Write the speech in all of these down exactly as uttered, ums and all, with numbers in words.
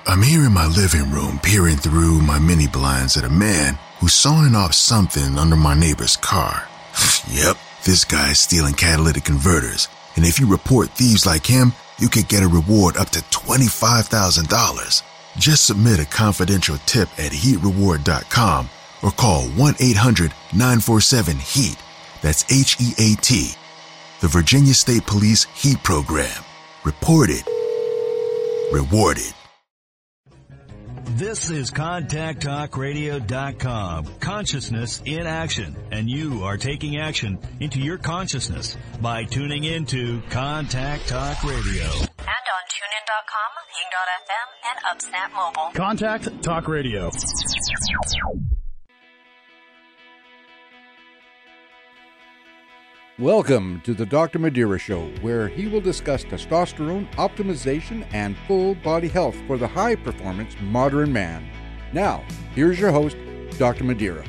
I'm here in my living room peering through my mini blinds at a man who's sawing off something under my neighbor's car. Yep, this guy's stealing catalytic converters, and if you report thieves like him, you could get a reward up to twenty-five thousand dollars. Just submit a confidential tip at heat reward dot com or call one eight hundred nine four seven HEAT. That's H E A T. The Virginia State Police HEAT program. Reported. Rewarded. This is contact talk radio dot com. Consciousness in action. And you are taking action into your consciousness by tuning into Contact Talk Radio. And on tune in dot com, ping dot f m, and Upsnap Mobile. Contact Talk Radio. Welcome to the Doctor Madeira Show, where he will discuss testosterone optimization and full body health for the high-performance modern man. Now, here's your host, Doctor Madeira.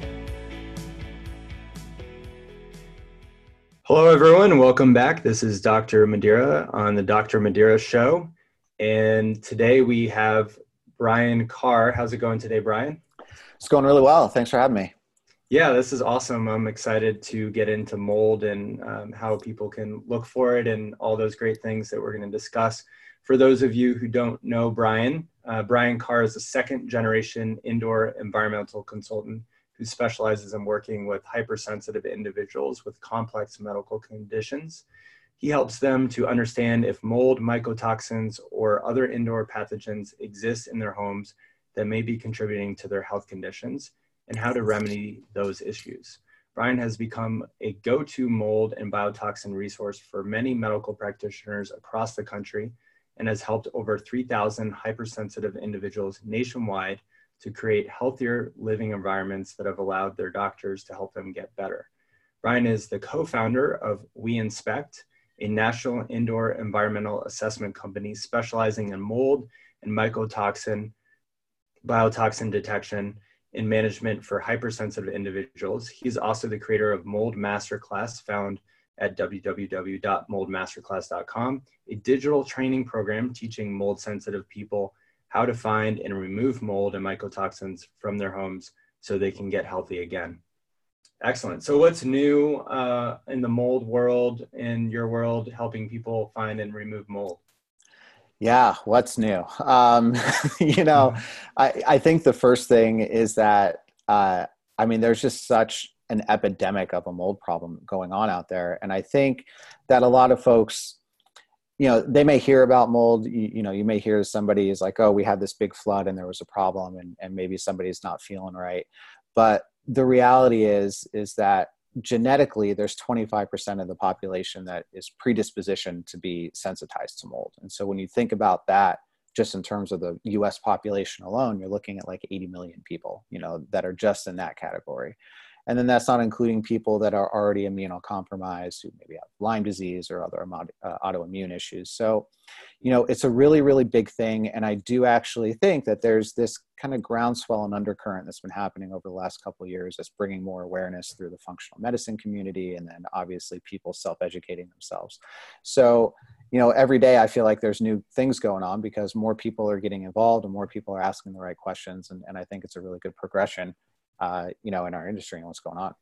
Hello, everyone. Welcome back. This is Doctor Madeira on the Doctor Madeira Show. And today we have Brian Carr. How's it going today, Brian? It's going really well. Thanks for having me. Yeah, this is awesome. I'm excited to get into mold and um, how people can look for it and all those great things that we're going to discuss. For those of you who don't know Brian, uh, Brian Carr is a second generation indoor environmental consultant who specializes in working with hypersensitive individuals with complex medical conditions. He helps them to understand if mold, mycotoxins, or other indoor pathogens exist in their homes that may be contributing to their health conditions, and how to remedy those issues. Brian has become a go-to mold and biotoxin resource for many medical practitioners across the country and has helped over three thousand hypersensitive individuals nationwide to create healthier living environments that have allowed their doctors to help them get better. Brian is the co-founder of We Inspect, a national indoor environmental assessment company specializing in mold and mycotoxin, biotoxin detection, in management for hypersensitive individuals. He's also the creator of Mold Masterclass, found at w w w dot mold masterclass dot com, a digital training program teaching mold-sensitive people how to find and remove mold and mycotoxins from their homes so they can get healthy again. Excellent. So what's new uh, in the mold world, in your world, helping people find and remove mold? Yeah, what's new? Um, you know, I, I think the first thing is that, uh, I mean, there's just such an epidemic of a mold problem going on out there. And I think that a lot of folks, you know, they may hear about mold, you, you know, you may hear somebody is like, oh, we had this big flood and there was a problem, and, and maybe somebody's not feeling right. But the reality is, is that genetically, there's twenty-five percent of the population that is predispositioned to be sensitized to mold. And so when you think about that, just in terms of the U S population alone, you're looking at like eighty million people, you know, that are just in that category. And then that's not including people that are already immunocompromised, who maybe have Lyme disease or other uh, autoimmune issues. So, you know, it's a really, really big thing. And I do actually think that there's this kind of groundswell and undercurrent that's been happening over the last couple of years that's bringing more awareness through the functional medicine community, and then obviously people self-educating themselves. So, you know, every day I feel like there's new things going on because more people are getting involved and more people are asking the right questions. And, and I think it's a really good progression, uh, you know, in our industry and what's going on.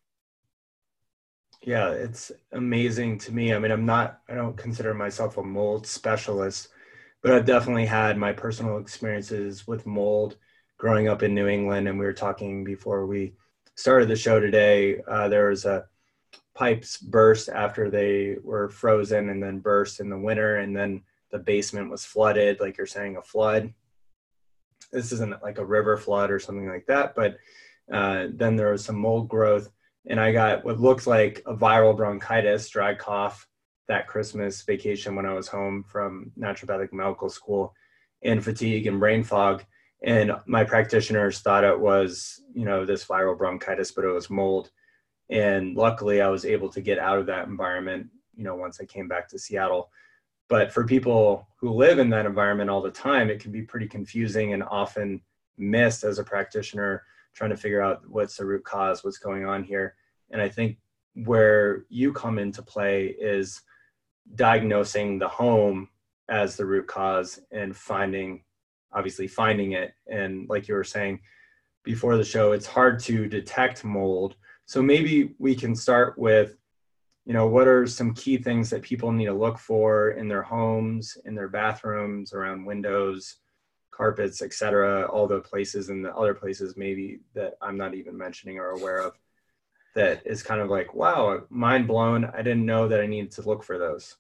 Yeah, it's amazing to me. I mean, I'm not, I don't consider myself a mold specialist, but I've definitely had my personal experiences with mold growing up in New England. And we were talking before we started the show today, uh, there was a pipes burst after they were frozen and then burst in the winter. And then the basement was flooded, like you're saying, a flood. This isn't like a river flood or something like that, but uh, then there was some mold growth. And I got what looked like a viral bronchitis, dry cough, that Christmas vacation when I was home from naturopathic medical school, and fatigue and brain fog. And my practitioners thought it was, you know, this viral bronchitis, but it was mold. And luckily I was able to get out of that environment, you know, once I came back to Seattle. But for people who live in that environment all the time, it can be pretty confusing and often missed as a practitioner, trying to figure out what's the root cause, what's going on here. And I think where you come into play is diagnosing the home as the root cause and finding obviously finding it. And like you were saying before the show, it's hard to detect mold. So maybe we can start with, you know, what are some key things that people need to look for in their homes, in their bathrooms, around windows, carpets, et cetera, all the places and the other places maybe that I'm not even mentioning or aware of, that is kind of like, wow, mind blown. I didn't know that I needed to look for those.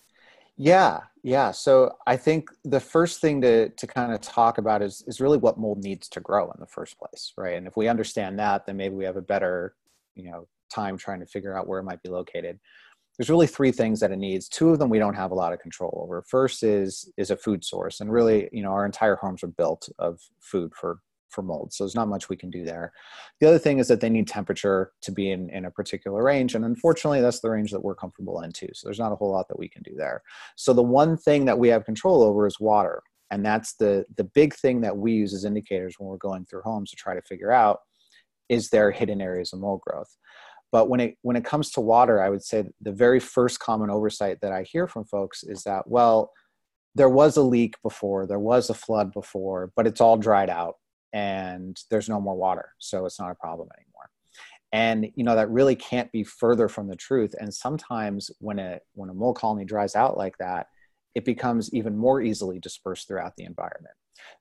Yeah, yeah. So I think the first thing to to kind of talk about is is really what mold needs to grow in the first place, right? And if we understand that, then maybe we have a better, you know, time trying to figure out where it might be located. There's really three things that it needs. Two of them we don't have a lot of control over. First is is a food source, and really, you know, our entire homes are built of food for for mold. So there's not much we can do there. The other thing is that they need temperature to be in, in a particular range. And unfortunately, that's the range that we're comfortable in too. So there's not a whole lot that we can do there. So the one thing that we have control over is water. And that's the, the big thing that we use as indicators when we're going through homes to try to figure out, is there hidden areas of mold growth? But when it, when it comes to water, I would say the very first common oversight that I hear from folks is that, well, there was a leak before, there was a flood before, but it's all dried out and there's no more water, so it's not a problem anymore. And you know, that really can't be further from the truth. And sometimes when a when a mold colony dries out like that, it becomes even more easily dispersed throughout the environment.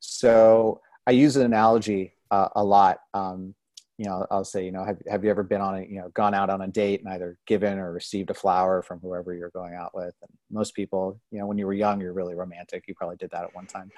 So I use an analogy uh, a lot. Um, you know, I'll say, you know, have, have you ever been on a, you know, gone out on a date and either given or received a flower from whoever you're going out with? And most people, you know, when you were young, you're really romantic. You probably did that at one time.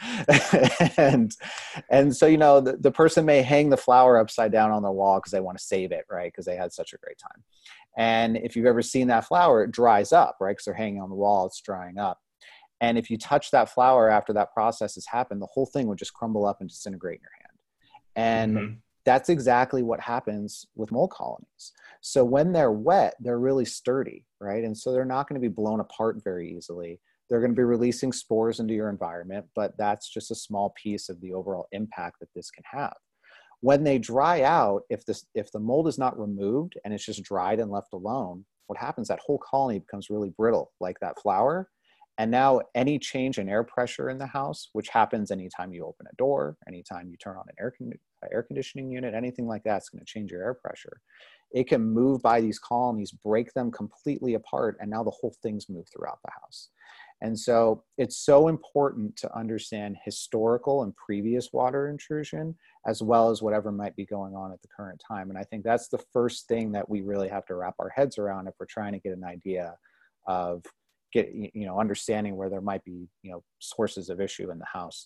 and, and so, you know, the, the person may hang the flower upside down on the wall because they want to save it, right? Because they had such a great time. And if you've ever seen that flower, it dries up, right? Because they're hanging on the wall, it's drying up. And if you touch that flower after that process has happened, the whole thing would just crumble up and disintegrate in your hand. And mm-hmm. That's exactly what happens with mold colonies. So when they're wet, they're really sturdy, right? And so they're not going to be blown apart very easily. They're going to be releasing spores into your environment, but that's just a small piece of the overall impact that this can have. When they dry out, if this, if the mold is not removed and it's just dried and left alone, what happens, that whole colony becomes really brittle, like that flower. And now any change in air pressure in the house, which happens anytime you open a door, anytime you turn on an air, con- air conditioning unit, anything like that, it's going to change your air pressure. It can move by these colonies, break them completely apart, and now the whole thing's moved throughout the house. And so it's so important to understand historical and previous water intrusion, as well as whatever might be going on at the current time. And I think that's the first thing that we really have to wrap our heads around if we're trying to get an idea of get, you know, understanding where there might be, you know, sources of issue in the house.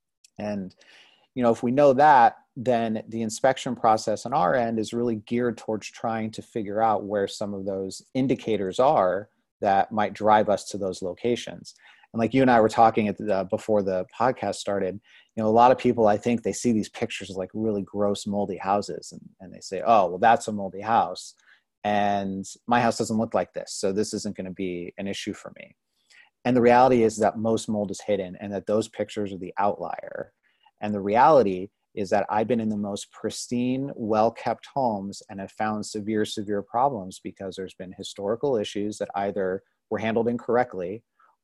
And, you know, if we know that, then the inspection process on our end is really geared towards trying to figure out where some of those indicators are that might drive us to those locations. And like you and I were talking at the, before the podcast started, you know, a lot of people, I think they see these pictures of like really gross moldy houses and, and they say, oh, well, that's a moldy house. And my house doesn't look like this, so this isn't going to be an issue for me. And the reality is that most mold is hidden and that those pictures are the outlier. And the reality is that I've been in the most pristine, well-kept homes and have found severe, severe problems because there's been historical issues that either were handled incorrectly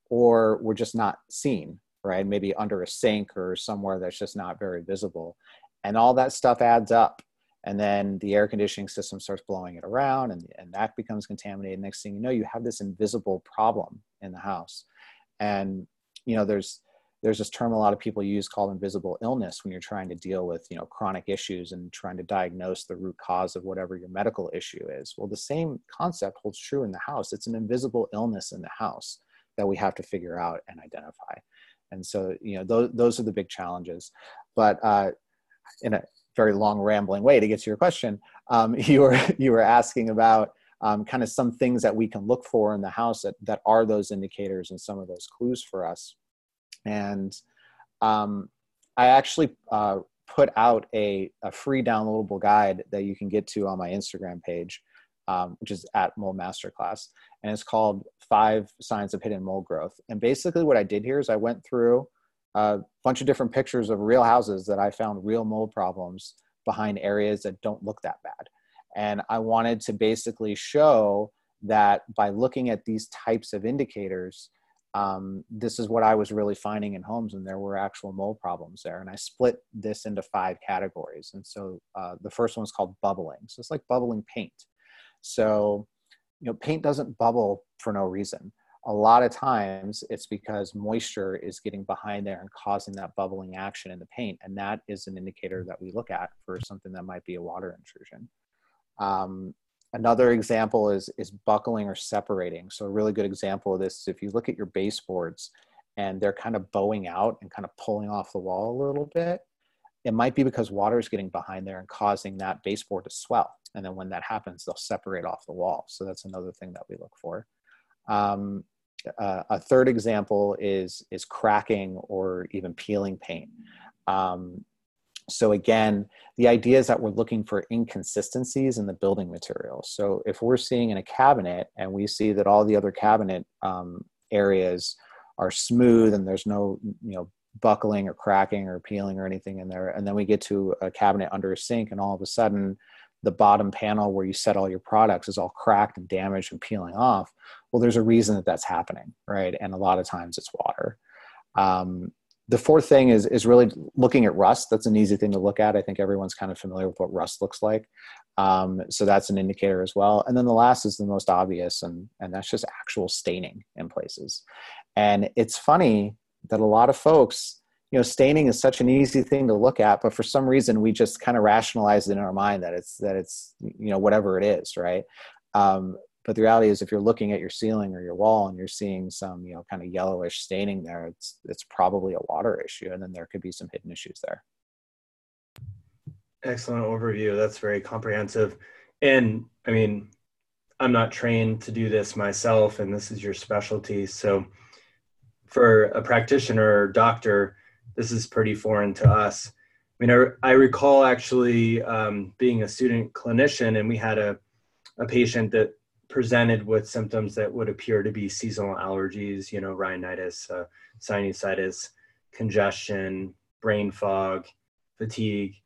or were just not seen, right? Maybe under a sink or somewhere that's just not very visible. And all that stuff adds up. And then the air conditioning system starts blowing it around and, and that becomes contaminated. Next thing you know, you have this invisible problem in the house. And, you know, there's, there's this term a lot of people use called invisible illness when you're trying to deal with, you know, chronic issues and trying to diagnose the root cause of whatever your medical issue is. Well, the same concept holds true in the house. It's an invisible illness in the house that we have to figure out and identify. And so, you know, those, those are the big challenges. But uh, in a very long rambling way to get to your question, um, you were you were asking about um, kind of some things that we can look for in the house that, that are those indicators and some of those clues for us. And um, I actually uh, put out a, a free downloadable guide that you can get to on my Instagram page, um, which is at Mold Masterclass. And it's called Five Signs of Hidden Mold Growth. And basically what I did here is I went through a bunch of different pictures of real houses that I found real mold problems behind areas that don't look that bad. And I wanted to basically show that by looking at these types of indicators, um, this is what I was really finding in homes, and there were actual mold problems there. And I split this into five categories. And so uh, the first one is called bubbling. So it's like bubbling paint. So, you know, paint doesn't bubble for no reason. A lot of times it's because moisture is getting behind there and causing that bubbling action in the paint. And that is an indicator that we look at for something that might be a water intrusion. Um, another example is, is buckling or separating. So a really good example of this is if you look at your baseboards and they're kind of bowing out and kind of pulling off the wall a little bit, it might be because water is getting behind there and causing that baseboard to swell. And then when that happens, they'll separate off the wall. So that's another thing that we look for. Um, Uh, a third example is is cracking or even peeling paint. Um, so again, the idea is that we're looking for inconsistencies in the building material. So if we're seeing in a cabinet and we see that all the other cabinet um, areas are smooth and there's no, you know, buckling or cracking or peeling or anything in there, and then we get to a cabinet under a sink and all of a sudden the bottom panel where you set all your products is all cracked and damaged and peeling off, well, there's a reason that that's happening, right? And a lot of times it's water. Um, the fourth thing is, is really looking at rust. That's an easy thing to look at. I think everyone's kind of familiar with what rust looks like. Um, so that's an indicator as well. And then the last is the most obvious, and, and that's just actual staining in places. And it's funny that a lot of folks, you know, staining is such an easy thing to look at, but for some reason we just kind of rationalize it in our mind that it's, that it's, you know, whatever it is. Right. Um, but the reality is if you're looking at your ceiling or your wall and you're seeing some, you know, kind of yellowish staining there, it's, it's probably a water issue. And then there could be some hidden issues there. Excellent overview. That's very comprehensive. And I mean, I'm not trained to do this myself, and this is your specialty. So for a practitioner or doctor, this is pretty foreign to us. I mean, I, I recall actually um, being a student clinician, and we had a, a patient that presented with symptoms that would appear to be seasonal allergies, you know, rhinitis, uh, sinusitis, congestion, brain fog, fatigue.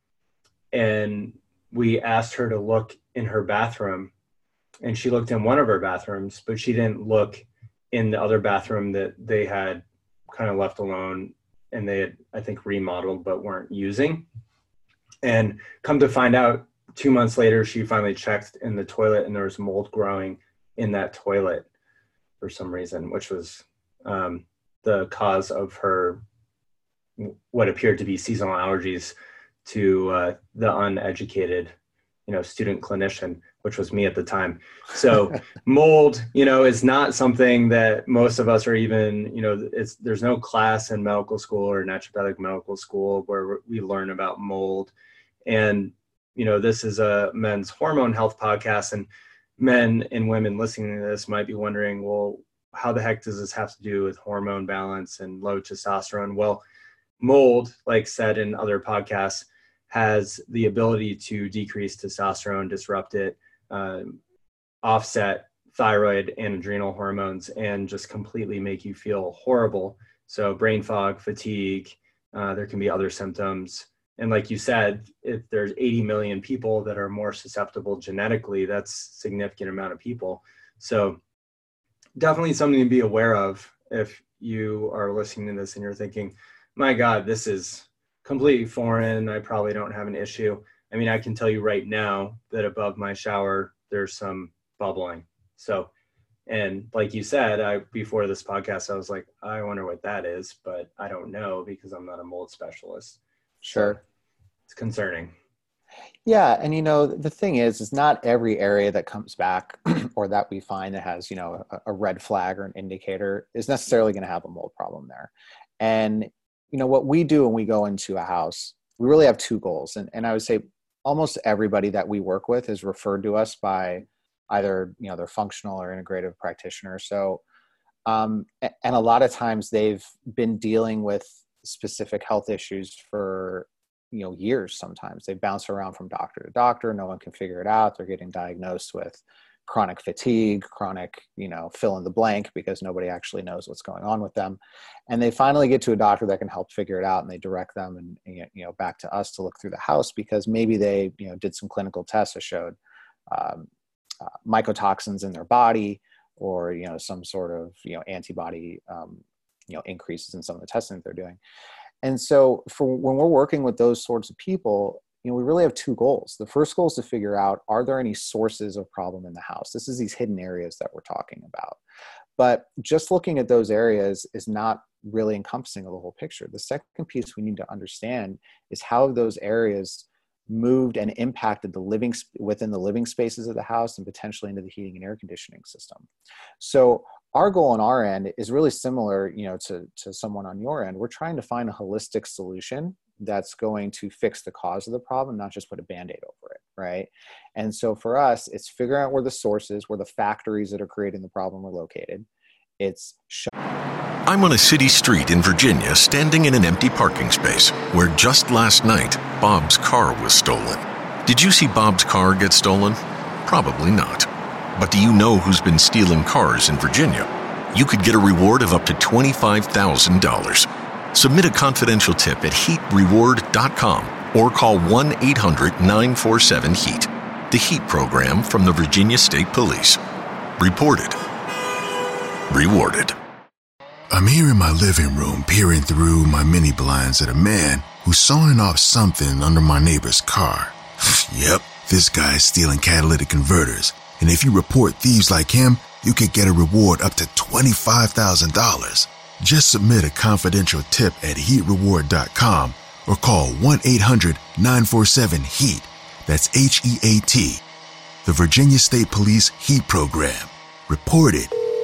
And we asked her to look in her bathroom, and she looked in one of her bathrooms, but she didn't look in the other bathroom that they had kind of left alone and they had, I think, remodeled but weren't using. And come to find out, two months later, she finally checked in the toilet and there was mold growing in that toilet for some reason, which was um, the cause of her, what appeared to be seasonal allergies to uh, the uneducated, you know, student clinician, which was me at the time. So mold, you know, is not something that most of us are even, you know, it's, there's no class in medical school or naturopathic medical school where we learn about mold. And, you know, this is a men's hormone health podcast, and men and women listening to this might be wondering, well, how the heck does this have to do with hormone balance and low testosterone? Well, mold, like said in other podcasts, has the ability to decrease testosterone, disrupt it, um, offset thyroid and adrenal hormones, and just completely make you feel horrible. So brain fog, fatigue, uh, there can be other symptoms. And like you said, if there's eighty million people that are more susceptible genetically, that's a significant amount of people. So definitely something to be aware of if you are listening to this and you're thinking, my God, this is completely foreign. I probably don't have an issue. I mean, I can tell you right now that above my shower, there's some bubbling. So, and like you said, I, before this podcast, I was like, I wonder what that is, but I don't know because I'm not a mold specialist. Sure. So it's concerning. Yeah. And, you know, the thing is, is not every area that comes back or that we find that has, you know, a, a red flag or an indicator is necessarily going to have a mold problem there. And, you know, what we do when we go into a house, we really have two goals. And, and I would say almost everybody that we work with is referred to us by either, you know, their functional or integrative practitioner. So, um, and a lot of times they've been dealing with specific health issues for, you know, years. Sometimes they bounce around from doctor to doctor. No one can figure it out. They're getting diagnosed with chronic fatigue, chronic, you know, fill in the blank, because nobody actually knows what's going on with them. And they finally get to a doctor that can help figure it out, and they direct them and, you know, back to us to look through the house, because maybe they, you know, did some clinical tests that showed um, uh, mycotoxins in their body, or, you know, some sort of, you know, antibody, um, you know, increases in some of the testing that they're doing. And so for when we're working with those sorts of people, you know, we really have two goals. The first goal is to figure out, are there any sources of problem in the house? This is these hidden areas that we're talking about. But just looking at those areas is not really encompassing of the whole picture. The second piece we need to understand is how those areas moved and impacted the living within the living spaces of the house and potentially into the heating and air conditioning system. So our goal on our end is really similar, you know, to, to someone on your end. We're trying to find a holistic solution that's going to fix the cause of the problem, not just put a Band-Aid over it, right? And so for us, it's figuring out where the sources, where the factories that are creating the problem are located. It's sh- I'm on a city street in Virginia, standing in an empty parking space where just last night, Bob's car was stolen. Did you see Bob's car get stolen? Probably not. But do you know who's been stealing cars in Virginia? You could get a reward of up to twenty-five thousand dollars. Submit a confidential tip at heat reward dot com or call one eight hundred nine four seven heat. The HEAT program from the Virginia State Police. Reported. Rewarded. I'm here in my living room peering through my mini blinds at a man who's sawing off something under my neighbor's car. Yep, this guy's stealing catalytic converters, and if you report thieves like him, you could get a reward up to twenty-five thousand dollars. Just submit a confidential tip at heat reward dot com or call one eight hundred nine four seven heat. That's H E A T. The Virginia State Police HEAT program. Reported.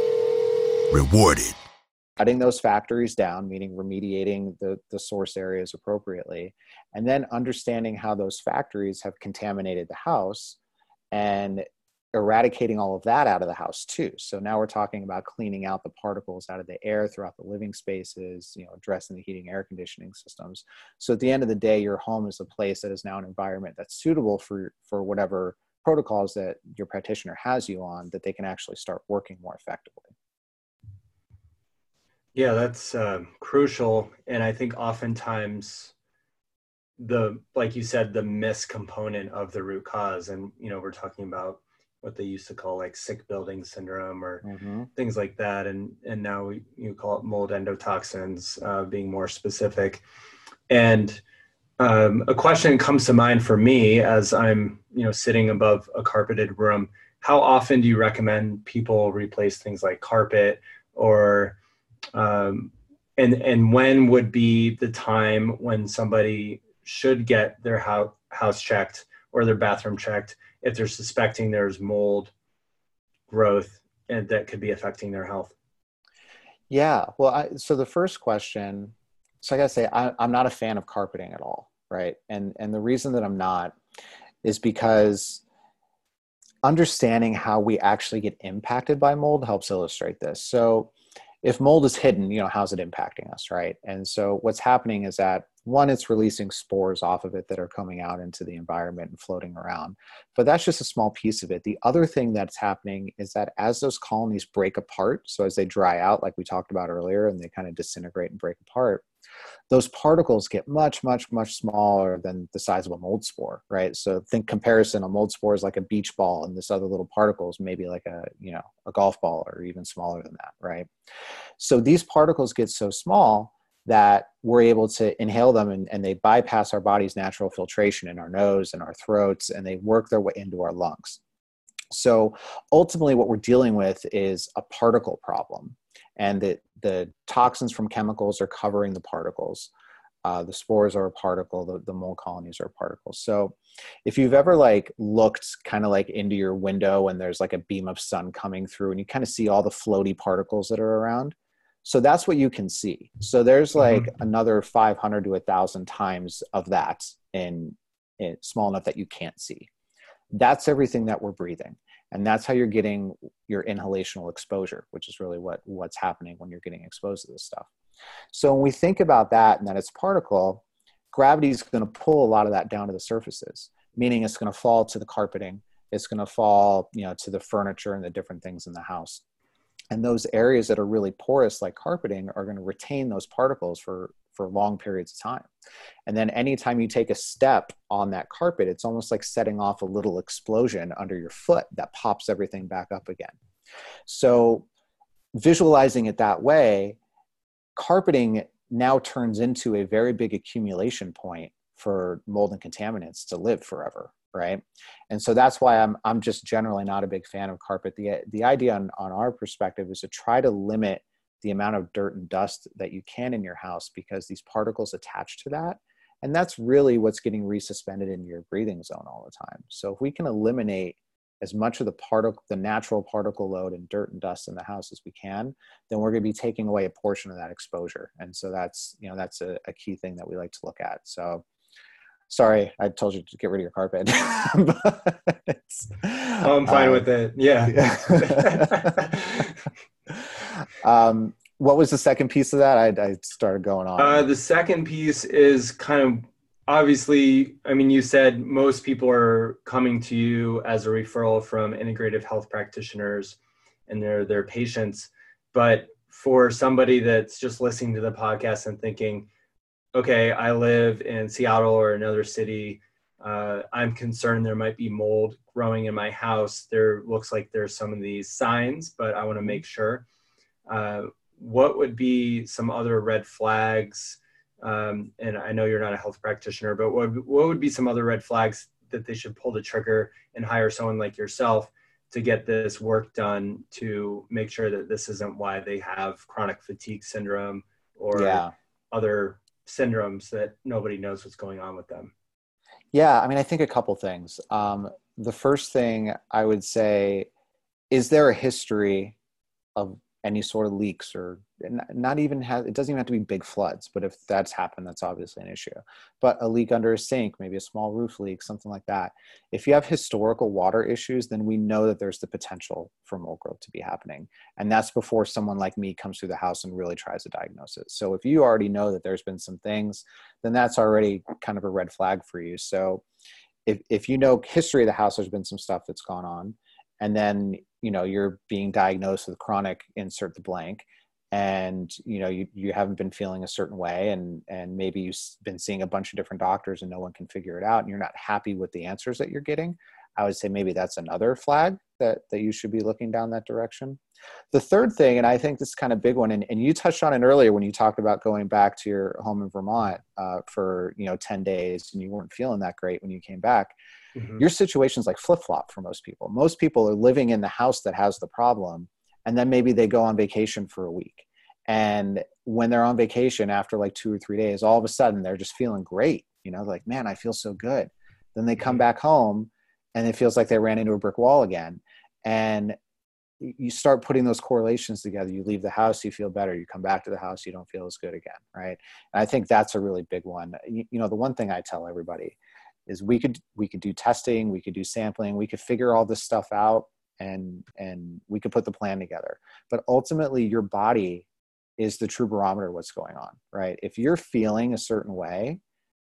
Rewarded. Cutting those factories down, meaning remediating the, the source areas appropriately, and then understanding how those factories have contaminated the house and eradicating all of that out of the house too. So now we're talking about cleaning out the particles out of the air throughout the living spaces, you know, addressing the heating air conditioning systems. So at the end of the day, your home is a place that is now an environment that's suitable for, for whatever protocols that your practitioner has you on, that they can actually start working more effectively. Yeah, that's uh, crucial. And I think oftentimes the, like you said, the miss component of the root cause, and, you know, we're talking about what they used to call like sick building syndrome or mm-hmm. things like that. And, and now we, you call it mold endotoxins, uh, being more specific. And um, a question comes to mind for me as I'm, you know, sitting above a carpeted room. How often do you recommend people replace things like carpet, or, um, and, and when would be the time when somebody should get their house, house checked or their bathroom checked if they're suspecting there's mold growth and that could be affecting their health? Yeah, well, I, so the first question, so I gotta say, I, I'm not a fan of carpeting at all, right? And and the reason that I'm not is because understanding how we actually get impacted by mold helps illustrate this. So if mold is hidden, you know, how's it impacting us, right? And so what's happening is that, one, it's releasing spores off of it that are coming out into the environment and floating around. But that's just a small piece of it. The other thing that's happening is that as those colonies break apart, so as they dry out, like we talked about earlier, and they kind of disintegrate and break apart, those particles get much, much, much smaller than the size of a mold spore, right? So think comparison, a mold spore is like a beach ball, and this other little particles maybe like a, you know, a golf ball or even smaller than that, right? So these particles get so small that we're able to inhale them, and, and they bypass our body's natural filtration in our nose and our throats, and they work their way into our lungs. So ultimately what we're dealing with is a particle problem, and the, the toxins from chemicals are covering the particles. Uh, the spores are a particle, the, the mold colonies are particles. So if you've ever like looked kind of like into your window and there's like a beam of sun coming through and you kind of see all the floaty particles that are around, so that's what you can see. So there's like mm-hmm. another five hundred to one thousand times of that in, in small enough that you can't see. That's everything that we're breathing. And that's how you're getting your inhalational exposure, which is really what, what's happening when you're getting exposed to this stuff. So when we think about that and that it's particle, gravity is going to pull a lot of that down to the surfaces, meaning it's going to fall to the carpeting. It's going to fall, you know, to the furniture and the different things in the house. And those areas that are really porous, like carpeting, are going to retain those particles for, for long periods of time. And then anytime you take a step on that carpet, it's almost like setting off a little explosion under your foot that pops everything back up again. So visualizing it that way, carpeting now turns into a very big accumulation point for mold and contaminants to live forever, right? And so that's why I'm I'm just generally not a big fan of carpet. The the idea on, on our perspective is to try to limit the amount of dirt and dust that you can in your house, because these particles attach to that. And that's really what's getting resuspended in your breathing zone all the time. So if we can eliminate as much of the particle, the natural particle load and dirt and dust in the house as we can, then we're going to be taking away a portion of that exposure. And so that's, you know, that's a, a key thing that we like to look at. So sorry, I told you to get rid of your carpet. Oh, I'm fine uh, with it. Yeah. um, what was the second piece of that? I, I started going on. Uh, the second piece is kind of, obviously, I mean, you said most people are coming to you as a referral from integrative health practitioners and their their patients. But for somebody that's just listening to the podcast and thinking, okay, I live in Seattle or another city, uh, I'm concerned there might be mold growing in my house. There looks like there's some of these signs, but I want to make sure. Uh, what would be some other red flags? Um, and I know you're not a health practitioner, but what, what would be some other red flags that they should pull the trigger and hire someone like yourself to get this work done to make sure that this isn't why they have chronic fatigue syndrome or yeah. other syndromes that nobody knows what's going on with them? Yeah, I mean, I think a couple things. Um, the first thing I would say, is there a history of any sort of leaks, or not even have, it doesn't even have to be big floods, but if that's happened, that's obviously an issue. But a leak under a sink, maybe a small roof leak, something like that. If you have historical water issues, then we know that there's the potential for mold growth to be happening. And that's before someone like me comes through the house and really tries to diagnose it. So if you already know that there's been some things, then that's already kind of a red flag for you. So if, if you know history of the house, there's been some stuff that's gone on, and then, you know, you're being diagnosed with chronic insert the blank, and, you know, you, you haven't been feeling a certain way, and, and maybe you've been seeing a bunch of different doctors and no one can figure it out, and you're not happy with the answers that you're getting, I would say maybe that's another flag that, that you should be looking down that direction. The third thing, and I think this is kind of a big one, and, and you touched on it earlier when you talked about going back to your home in Vermont uh, for, you know, ten days, and you weren't feeling that great when you came back. Mm-hmm. Your situation's like flip-flop for most people. Most people are living in the house that has the problem, and then maybe they go on vacation for a week. And when they're on vacation after like two or three days, all of a sudden they're just feeling great. You know, like, man, I feel so good. Then they come back home and it feels like they ran into a brick wall again. And you start putting those correlations together. You leave the house, you feel better. You come back to the house, you don't feel as good again, right? And I think that's a really big one. You, you know, the one thing I tell everybody is we could we could do testing, we could do sampling, we could figure all this stuff out, and and we could put the plan together. But ultimately, your body is the true barometer of what's going on, right? If you're feeling a certain way,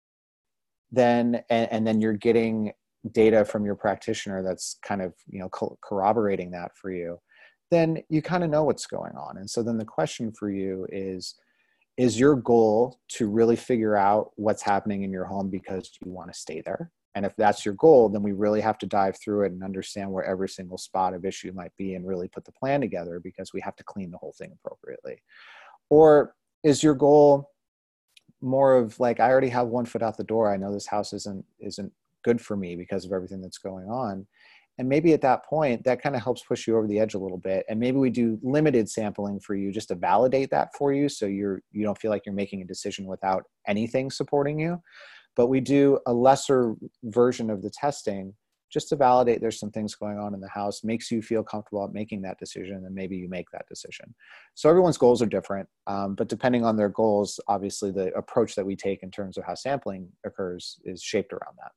then and, and then you're getting data from your practitioner that's kind of, you know, co- corroborating that for you, then you kind of know what's going on. And so then the question for you is, is your goal to really figure out what's happening in your home because you want to stay there? And if that's your goal, then we really have to dive through it and understand where every single spot of issue might be and really put the plan together, because we have to clean the whole thing appropriately. Or is your goal more of like, I already have one foot out the door. I know this house isn't isn't good for me because of everything that's going on. And maybe at that point, that kind of helps push you over the edge a little bit. And maybe we do limited sampling for you just to validate that for you, so you're you don't feel like you're making a decision without anything supporting you. But we do a lesser version of the testing just to validate there's some things going on in the house, makes you feel comfortable at making that decision, and maybe you make that decision. So everyone's goals are different, um, but depending on their goals, obviously the approach that we take in terms of how sampling occurs is shaped around that.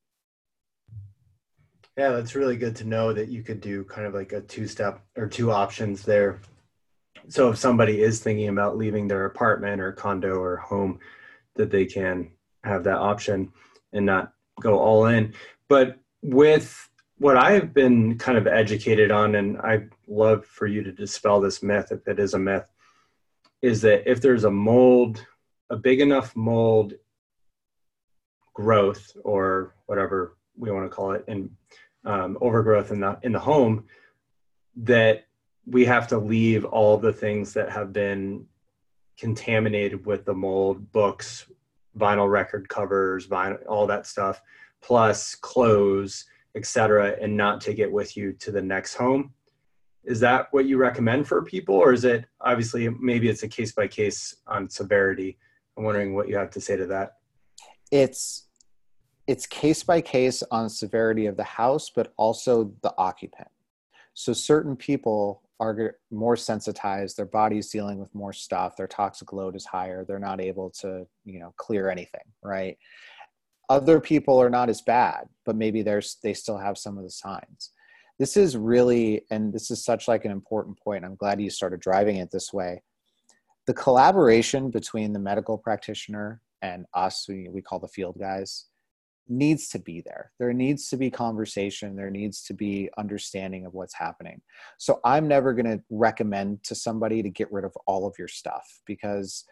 Yeah, that's really good to know that you could do kind of like a two-step or two options there. So if somebody is thinking about leaving their apartment or condo or home, that they can have that option and not go all in. But with what I've been kind of educated on, and I'd love for you to dispel this myth, if it is a myth, is that if there's a mold, a big enough mold growth or whatever we want to call it, and um, overgrowth in the in the home, that we have to leave all the things that have been contaminated with the mold, books, vinyl record covers, vinyl, all that stuff, plus clothes, et cetera, and not take it with you to the next home. Is that what you recommend for people? Or is it, obviously, maybe it's a case by case on severity? I'm wondering what you have to say to that. It's, it's case by case on severity of the house, but also the occupant. So certain people are more sensitized, their body's dealing with more stuff, their toxic load is higher, they're not able to, you know, clear anything, right? Other people are not as bad, but maybe there's, they still have some of the signs. This is really, and this is such like an important point. I'm glad you started driving it this way. The collaboration between the medical practitioner and us, we, we call the field guys, needs to be there. There needs to be conversation. There needs to be understanding of what's happening. So I'm never going to recommend to somebody to get rid of all of your stuff, because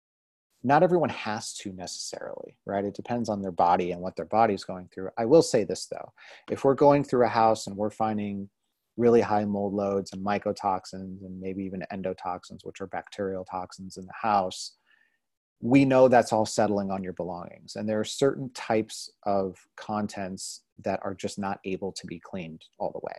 not everyone has to necessarily, right? It depends on their body and what their body's going through. I will say this though, if we're going through a house and we're finding really high mold loads and mycotoxins and maybe even endotoxins, which are bacterial toxins in the house, we know that's all settling on your belongings. And there are certain types of contents that are just not able to be cleaned all the way.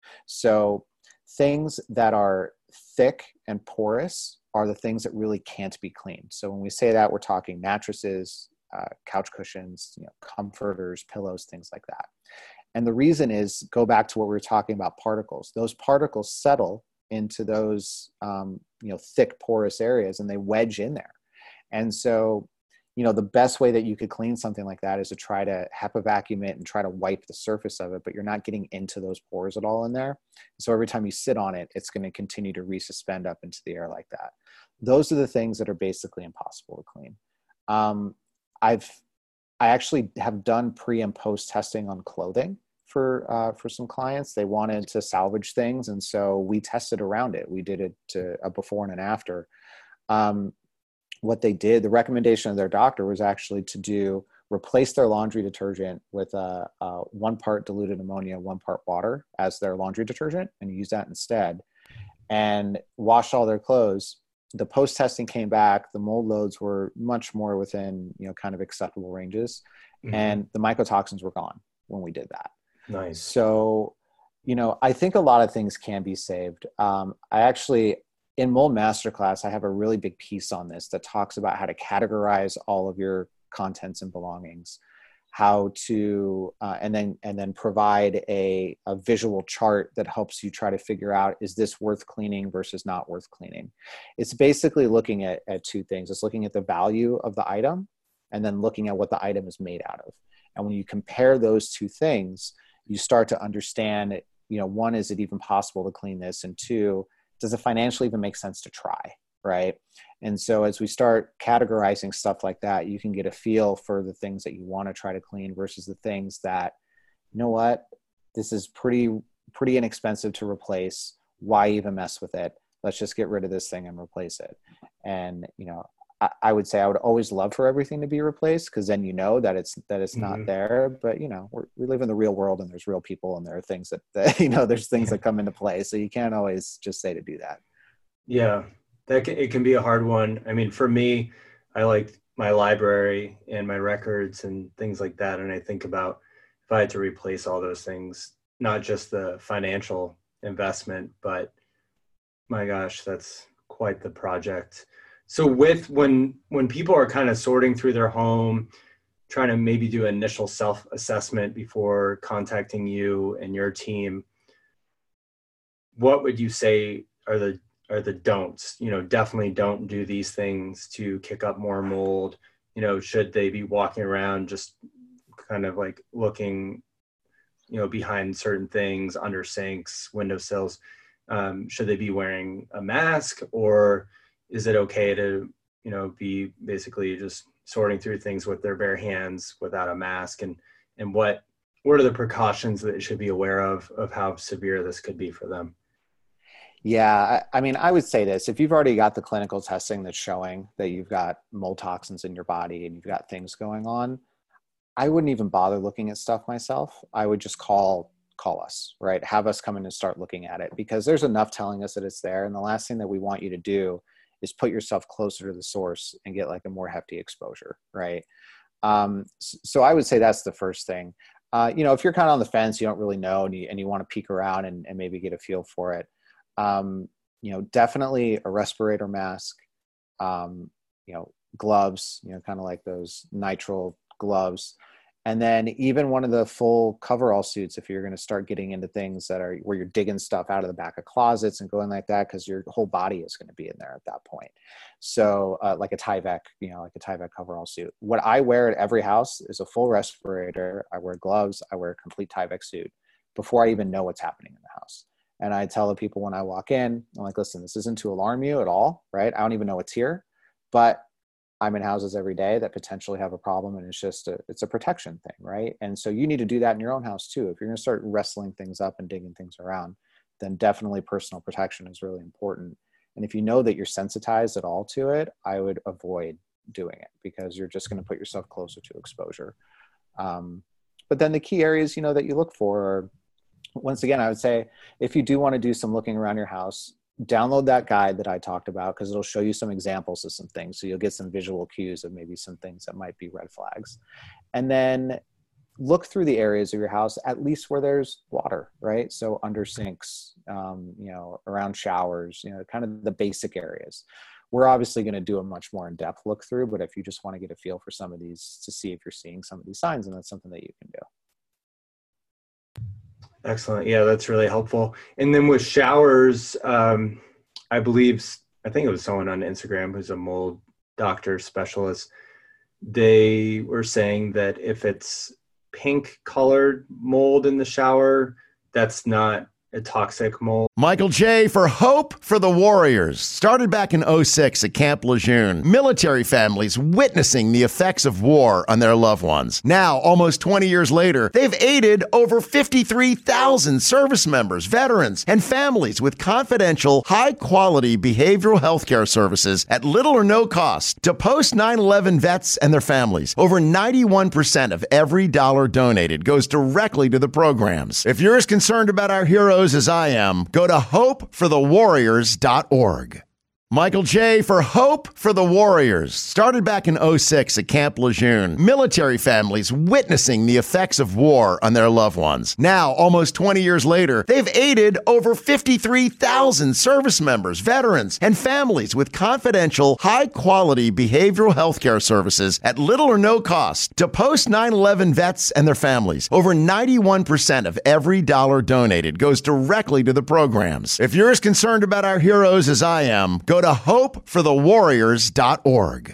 So things that are thick and porous are the things that really can't be cleaned. So when we say that, we're talking mattresses, uh, couch cushions, you know, comforters, pillows, things like that. And the reason is, go back to what we were talking about, particles. Those particles settle into those, um, you know, thick porous areas, and they wedge in there. And so, you know, the best way that you could clean something like that is to try to HEPA vacuum it and try to wipe the surface of it, but you're not getting into those pores at all in there. So every time you sit on it, it's going to continue to resuspend up into the air like that. Those are the things that are basically impossible to clean. Um, I've, I actually have done pre and post testing on clothing for, uh, for some clients. They wanted to salvage things. And so we tested around it. We did it to a before and an after. Um, what they did, the recommendation of their doctor was actually to do, replace their laundry detergent with a, a one part diluted ammonia, one part water as their laundry detergent, and use that instead, and wash all their clothes. The post-testing came back, the mold loads were much more within, you know, kind of acceptable ranges. Mm-hmm. And the mycotoxins were gone when we did that. Nice. So, you know, I think a lot of things can be saved. Um, I actually, in Mold Masterclass, I have a really big piece on this that talks about how to categorize all of your contents and belongings, how to, uh, and then and then provide a, a visual chart that helps you try to figure out, is this worth cleaning versus not worth cleaning? It's basically looking at, at two things. It's looking at the value of the item, and then looking at what the item is made out of. And when you compare those two things, you start to understand, you know, one, is it even possible to clean this? And two, does it financially even make sense to try, right? And so as we start categorizing stuff like that, you can get a feel for the things that you want to try to clean versus the things that, you know what, this is pretty, pretty inexpensive to replace. Why even mess with it? Let's just get rid of this thing and replace it. And, you know, I, I would say I would always love for everything to be replaced, because then you know that it's, that it's mm-hmm. not there. But, you know, we're, we live in the real world, and there's real people, and there are things that, that you know, there's things that come into play. So you can't always just say to do that. Yeah, that can, it can be a hard one. I mean, for me, I like my library and my records and things like that. And I think about if I had to replace all those things, not just the financial investment, but my gosh, that's quite the project. So with when when people are kind of sorting through their home, trying to maybe do initial self-assessment before contacting you and your team, what would you say are the are the don'ts? You know, definitely don't do these things to kick up more mold. You know, should they be walking around just kind of like looking, you know, behind certain things, under sinks, windowsills? Um, should they be wearing a mask, or is it okay to, you know, be basically just sorting through things with their bare hands without a mask? And, and what, what are the precautions that they should be aware of, of how severe this could be for them? Yeah. I, I mean, I would say this, if you've already got the clinical testing that's showing that you've got mold toxins in your body and you've got things going on, I wouldn't even bother looking at stuff myself. I would just call, call us, right? Have us come in and start looking at it, because there's enough telling us that it's there. And the last thing that we want you to do is put yourself closer to the source and get like a more hefty exposure, right? Um, so I would say that's the first thing. Uh, you know, if you're kind of on the fence, you don't really know, and you, and you want to peek around and, and maybe get a feel for it, um, you know, definitely a respirator mask, um, you know, gloves, you know, kind of like those nitrile gloves. And then even one of the full coverall suits, if you're going to start getting into things that are where you're digging stuff out of the back of closets and going like that, because your whole body is going to be in there at that point. So uh, like a Tyvek, you know, like a Tyvek coverall suit. What I wear at every house is a full respirator. I wear gloves. I wear a complete Tyvek suit before I even know what's happening in the house. And I tell the people when I walk in, I'm like, listen, this isn't to alarm you at all, right? I don't even know it's here, but I'm in houses every day that potentially have a problem, and it's just a, it's a protection thing, right? And so you need to do that in your own house too. If you're going to start wrestling things up and digging things around, then definitely personal protection is really important. And if you know that you're sensitized at all to it, I would avoid doing it, because you're just going to put yourself closer to exposure. Um, but then the key areas, you know, that you look for are, once again, I would say, if you do want to do some looking around your house, download that guide that I talked about, because it'll show you some examples of some things. So you'll get some visual cues of maybe some things that might be red flags. And then look through the areas of your house, at least where there's water, right? So under sinks, um, you know, around showers, you know, kind of the basic areas. We're obviously going to do a much more in-depth look through, but if you just want to get a feel for some of these to see if you're seeing some of these signs, and that's something that you can do. Excellent. Yeah, that's really helpful. And then with showers, um, I believe, I think it was someone on Instagram who's a mold doctor specialist. They were saying that if it's pink colored mold in the shower, that's not a toxic mold. Michael J. for Hope for the Warriors. Started back in oh six at Camp Lejeune. Military families witnessing the effects of war on their loved ones. Now, almost twenty years later, they've aided over fifty-three thousand service members, veterans, and families with confidential, high-quality behavioral health care services at little or no cost to post nine eleven vets and their families. Over ninety-one percent of every dollar donated goes directly to the programs. If you're as concerned about our heroes as I am, go to hope for the warriors dot org. Michael J. for Hope for the Warriors. Started back in oh six at Camp Lejeune. Military families witnessing the effects of war on their loved ones. Now, almost twenty years later, they've aided over fifty-three thousand service members, veterans, and families with confidential, high-quality behavioral health care services at little or no cost to post nine eleven vets and their families. Over ninety-one percent of every dollar donated goes directly to the programs. If you're as concerned about our heroes as I am, go to hope for the warriors dot org.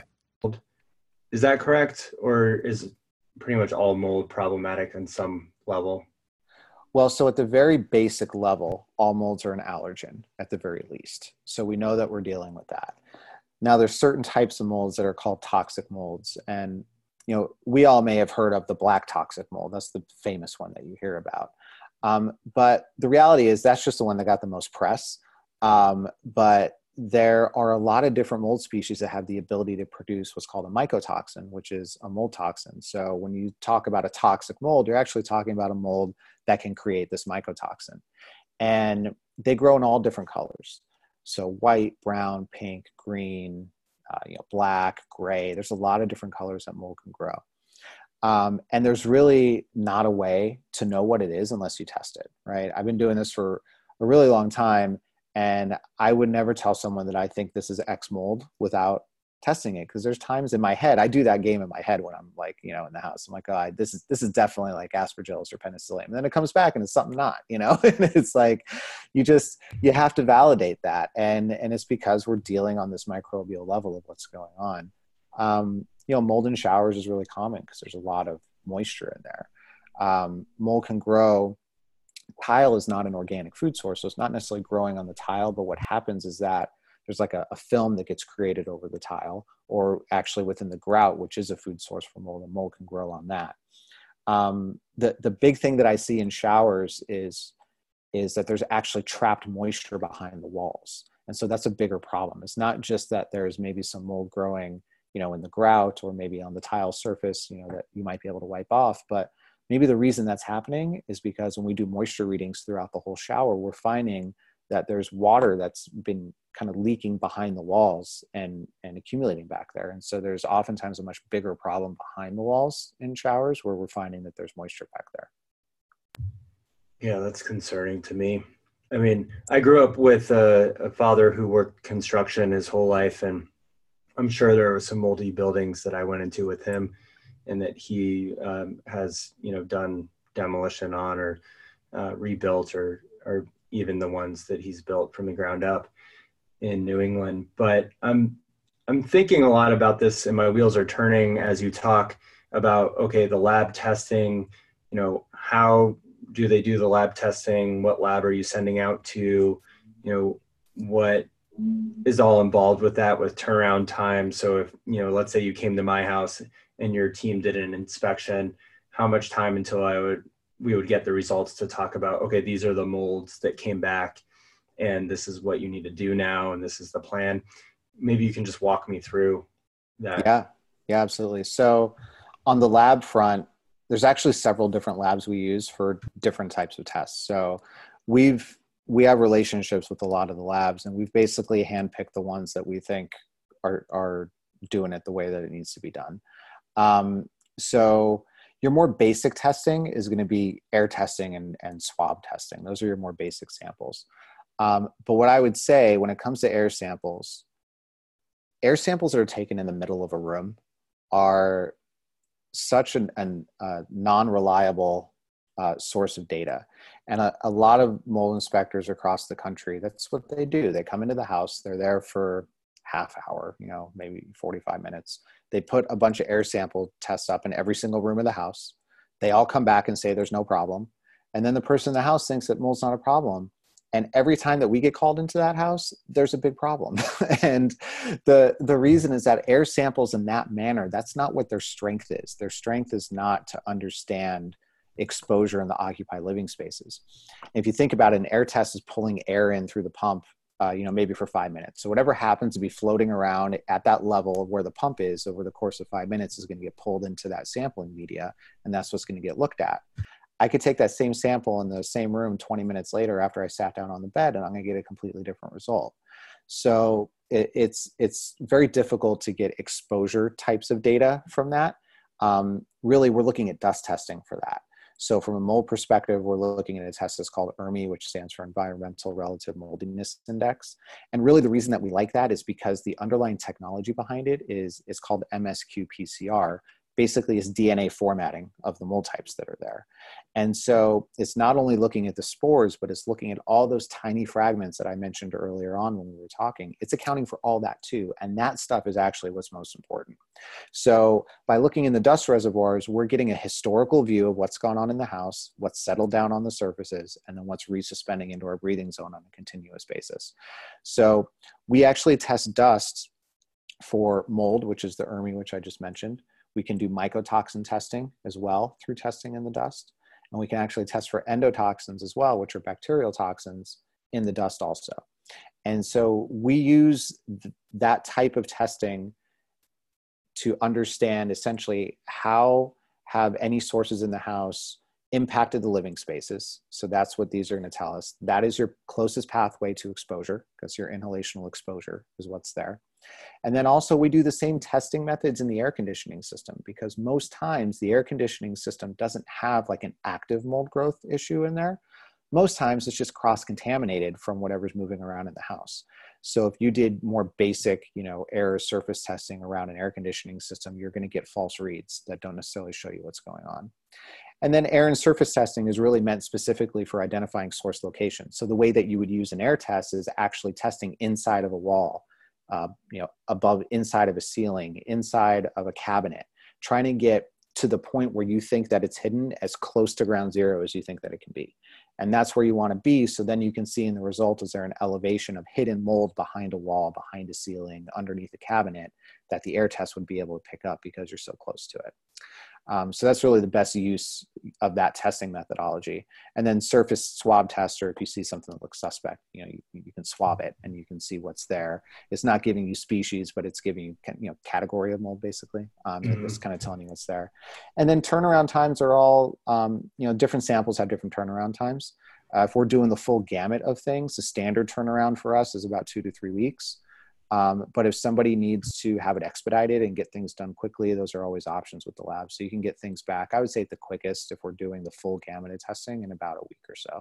Is that correct? Or is pretty much all mold problematic on some level? Well, so at the very basic level, all molds are an allergen at the very least. So we know that we're dealing with that. Now there's certain types of molds that are called toxic molds. And, you know, we all may have heard of the black toxic mold. That's the famous one that you hear about. Um, but the reality is that's just the one that got the most press. Um, but there are a lot of different mold species that have the ability to produce what's called a mycotoxin, which is a mold toxin. So when you talk about a toxic mold, you're actually talking about a mold that can create this mycotoxin. And they grow in all different colors. So white, brown, pink, green, uh, you know, black, gray. There's a lot of different colors that mold can grow. Um, and there's really not a way to know what it is unless you test it, right? I've been doing this for a really long time. And I would never tell someone that I think this is X mold without testing it. Because there's times in my head, I do that game in my head when I'm like, you know, in the house. I'm like, oh, I, this is this is definitely like aspergillus or penicillium. And then it comes back and it's something not, you know. And it's like, you just, you have to validate that. And and it's because we're dealing on this microbial level of what's going on. Um, you know, mold in showers is really common because there's a lot of moisture in there. Um, mold can grow. Tile is not an organic food source, so it's not necessarily growing on the tile, but what happens is that there's like a, a film that gets created over the tile, or actually within the grout, which is a food source for mold, and mold can grow on that. Um, the, the big thing that I see in showers is, is that there's actually trapped moisture behind the walls. And so that's a bigger problem. It's not just that there's maybe some mold growing, you know, in the grout or maybe on the tile surface, you know, that you might be able to wipe off, but maybe the reason that's happening is because when we do moisture readings throughout the whole shower, we're finding that there's water that's been kind of leaking behind the walls and, and accumulating back there. And so there's oftentimes a much bigger problem behind the walls in showers where we're finding that there's moisture back there. Yeah, that's concerning to me. I mean, I grew up with a, a father who worked construction his whole life, and I'm sure there were some moldy buildings that I went into with him and that he um, has, you know, done demolition on or uh, rebuilt or, or even the ones that he's built from the ground up in New England. But I'm, I'm thinking a lot about this, and my wheels are turning as you talk about, okay, the lab testing, you know, how do they do the lab testing? What lab are you sending out to? You know, what is all involved with that, with turnaround time? So if, you know, let's say you came to my house and your team did an inspection, how much time until I would, we would get the results to talk about, okay, these are the molds that came back and this is what you need to do now. And this is the plan. Maybe you can just walk me through that. Yeah, yeah, absolutely. So on the lab front, there's actually several different labs we use for different types of tests. So we've, we have relationships with a lot of the labs, and we've basically handpicked the ones that we think are, are doing it the way that it needs to be done. Um, so your more basic testing is going to be air testing and, and swab testing. Those are your more basic samples. Um, but what I would say when it comes to air samples, air samples that are taken in the middle of a room are such an, an uh, non-reliable uh, source of data. And a, a lot of mold inspectors across the country, that's what they do. They come into the house, they're there for half hour, you know, maybe forty-five minutes. They put a bunch of air sample tests up in every single room of the house. They all come back and say there's no problem. And then the person in the house thinks that mold's not a problem. And every time that we get called into that house, there's a big problem. And the, the reason is that air samples in that manner, that's not what their strength is. Their strength is not to understand exposure in the occupied living spaces. If you think about it, an air test is pulling air in through the pump, uh, you know, maybe for five minutes. So whatever happens to be floating around at that level of where the pump is over the course of five minutes is going to get pulled into that sampling media. And that's what's going to get looked at. I could take that same sample in the same room twenty minutes later after I sat down on the bed, and I'm going to get a completely different result. So it, it's, it's very difficult to get exposure types of data from that. Um, really, we're looking at dust testing for that. So from a mold perspective, we're looking at a test that's called E R M I, which stands for Environmental Relative Moldiness Index. And really the reason that we like that is because the underlying technology behind it is, is called M S Q P C R. Basically is D N A formatting of the mold types that are there. And so it's not only looking at the spores, but it's looking at all those tiny fragments that I mentioned earlier on when we were talking. It's accounting for all that too. And that stuff is actually what's most important. So by looking in the dust reservoirs, we're getting a historical view of what's gone on in the house, what's settled down on the surfaces, and then what's resuspending into our breathing zone on a continuous basis. So we actually test dust for mold, which is the E R M I, which I just mentioned. We can do mycotoxin testing as well through testing in the dust. And we can actually test for endotoxins as well, which are bacterial toxins in the dust also. And so we use th- that type of testing to understand essentially how have any sources in the house impacted the living spaces. So that's what these are going to tell us. That is your closest pathway to exposure, because your inhalational exposure is what's there. And then also we do the same testing methods in the air conditioning system, because most times the air conditioning system doesn't have like an active mold growth issue in there. Most times it's just cross-contaminated from whatever's moving around in the house. So if you did more basic, you know, air surface testing around an air conditioning system, you're going to get false reads that don't necessarily show you what's going on. And then air and surface testing is really meant specifically for identifying source location. So the way that you would use an air test is actually testing inside of a wall, uh, you know, above, inside of a ceiling, inside of a cabinet, trying to get to the point where you think that it's hidden as close to ground zero as you think that it can be. And that's where you want to be. So then you can see in the result, is there an elevation of hidden mold behind a wall, behind a ceiling, underneath a cabinet that the air test would be able to pick up because you're so close to it. Um, so that's really the best use of that testing methodology. And then surface swab test, or if you see something that looks suspect, you know, you, you can swab it and you can see what's there. It's not giving you species, but it's giving you, you know, category of mold, basically. Um, mm-hmm. It's kind of telling you what's there. And then turnaround times are all, um, you know, different samples have different turnaround times. Uh, if we're doing the full gamut of things, the standard turnaround for us is about two to three weeks. Um, but if somebody needs to have it expedited and get things done quickly, those are always options with the lab. So you can get things back, I would say, at the quickest, if we're doing the full gamut of testing, in about a week or so.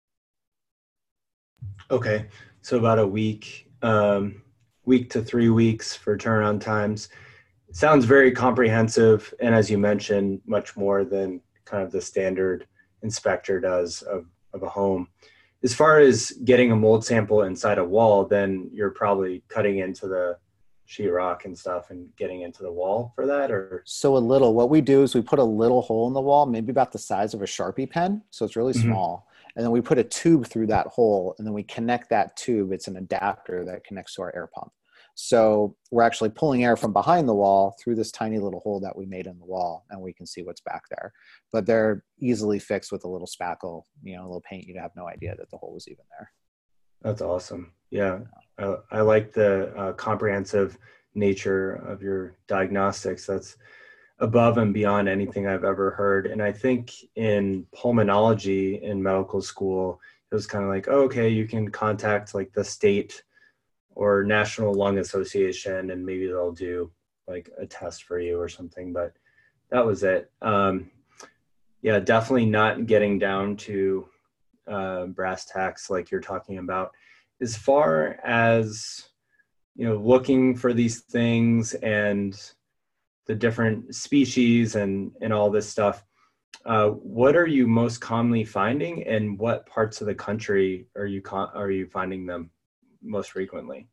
Okay, so about a week, um, week to three weeks for turnaround times. It sounds very comprehensive, and as you mentioned, much more than kind of the standard inspector does of, of a home. As far as getting a mold sample inside a wall, then you're probably cutting into the sheetrock and stuff and getting into the wall for that, or? So a little. What we do is we put a little hole in the wall, maybe about the size of a Sharpie pen, so it's really mm-hmm. small. And then we put a tube through that hole, and then we connect that tube. It's an adapter that connects to our air pump. So we're actually pulling air from behind the wall through this tiny little hole that we made in the wall, and we can see what's back there. But they're easily fixed with a little spackle, you know, a little paint. You'd have no idea that the hole was even there. That's awesome. Yeah, I, I like the uh, comprehensive nature of your diagnostics. That's above and beyond anything I've ever heard. And I think in pulmonology in medical school, it was kind of like, oh, okay, you can contact like the state or National Lung Association, and maybe they'll do like a test for you or something, but that was it. Um, yeah, definitely not getting down to uh, brass tacks like you're talking about. As far as, you know, looking for these things and the different species and, and all this stuff, uh, what are you most commonly finding, and what parts of the country are you con- are you finding them most frequently?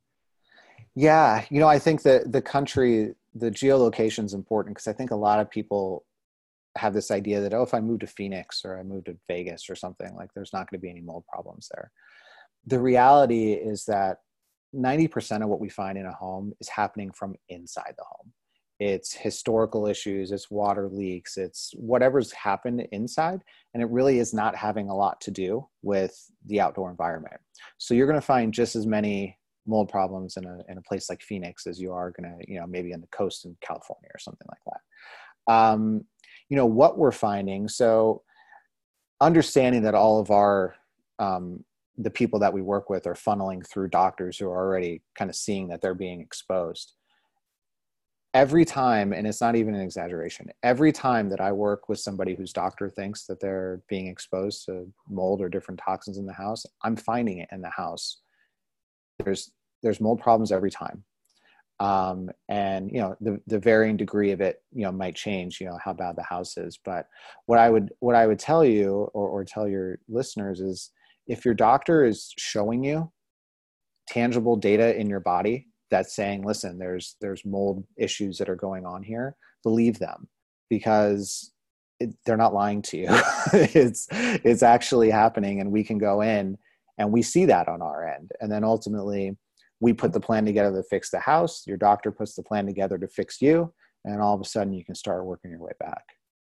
Yeah, you know, I think that the country, the geolocation is important, because I think a lot of people have this idea that, oh, if I move to Phoenix or I move to Vegas or something, like there's not going to be any mold problems there. The reality is that ninety percent of what we find in a home is happening from inside the home. It's historical issues, it's water leaks, it's whatever's happened inside, and it really is not having a lot to do with the outdoor environment. So you're going to find just as many mold problems in a in a place like Phoenix as you are going to, you know, maybe on the coast in California or something like that. Um, you know, what we're finding, so understanding that all of our, um, the people that we work with are funneling through doctors who are already kind of seeing that they're being exposed. Every time, and it's not even an exaggeration, every time that I work with somebody whose doctor thinks that they're being exposed to mold or different toxins in the house, I'm finding it in the house. There's there's mold problems every time. Um, and, you know, the, the varying degree of it, you know, might change, you know, how bad the house is. But what I would, what I would tell you or, or tell your listeners is, if your doctor is showing you tangible data in your body that's saying, listen, there's, there's mold issues that are going on here, believe them, because it, they're not lying to you. it's, it's actually happening, and we can go in and we see that on our end. And then ultimately we put the plan together to fix the house. Your doctor puts the plan together to fix you. And all of a sudden you can start working your way back.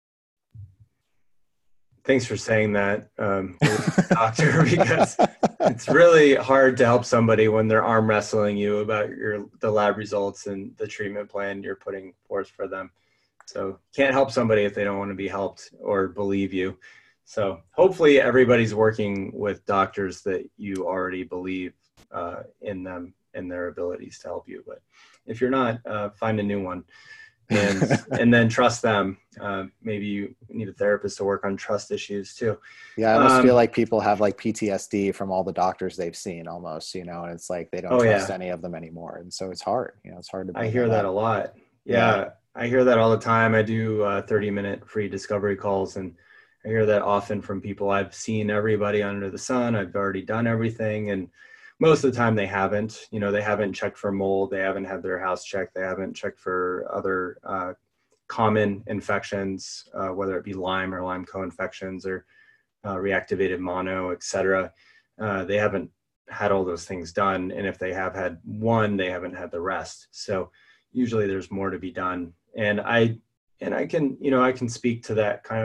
Thanks for saying that, um, doctor, because it's really hard to help somebody when they're arm wrestling you about your the lab results and the treatment plan you're putting forth for them. So can't help somebody if they don't want to be helped or believe you. So hopefully everybody's working with doctors that you already believe uh, in them and their abilities to help you. But if you're not, uh, find a new one. and and then trust them. Uh, maybe you need a therapist to work on trust issues too. Yeah, I almost um, feel like people have like P T S D from all the doctors they've seen almost, you know, and it's like they don't oh, trust yeah. any of them anymore. And so it's hard, you know, it's hard to. I hear that, that a lot. Yeah, yeah, I hear that all the time. I do uh, thirty minute free discovery calls, and I hear that often from people. I've seen everybody under the sun. I've already done everything. And most of the time they haven't, you know, they haven't checked for mold. They haven't had their house checked. They haven't checked for other uh, common infections, uh, whether it be Lyme or Lyme co-infections or uh, reactivated mono, et cetera. Uh, they haven't had all those things done. And if they have had one, they haven't had the rest. So usually there's more to be done. And I, and I can, you know, I can speak to that kind of like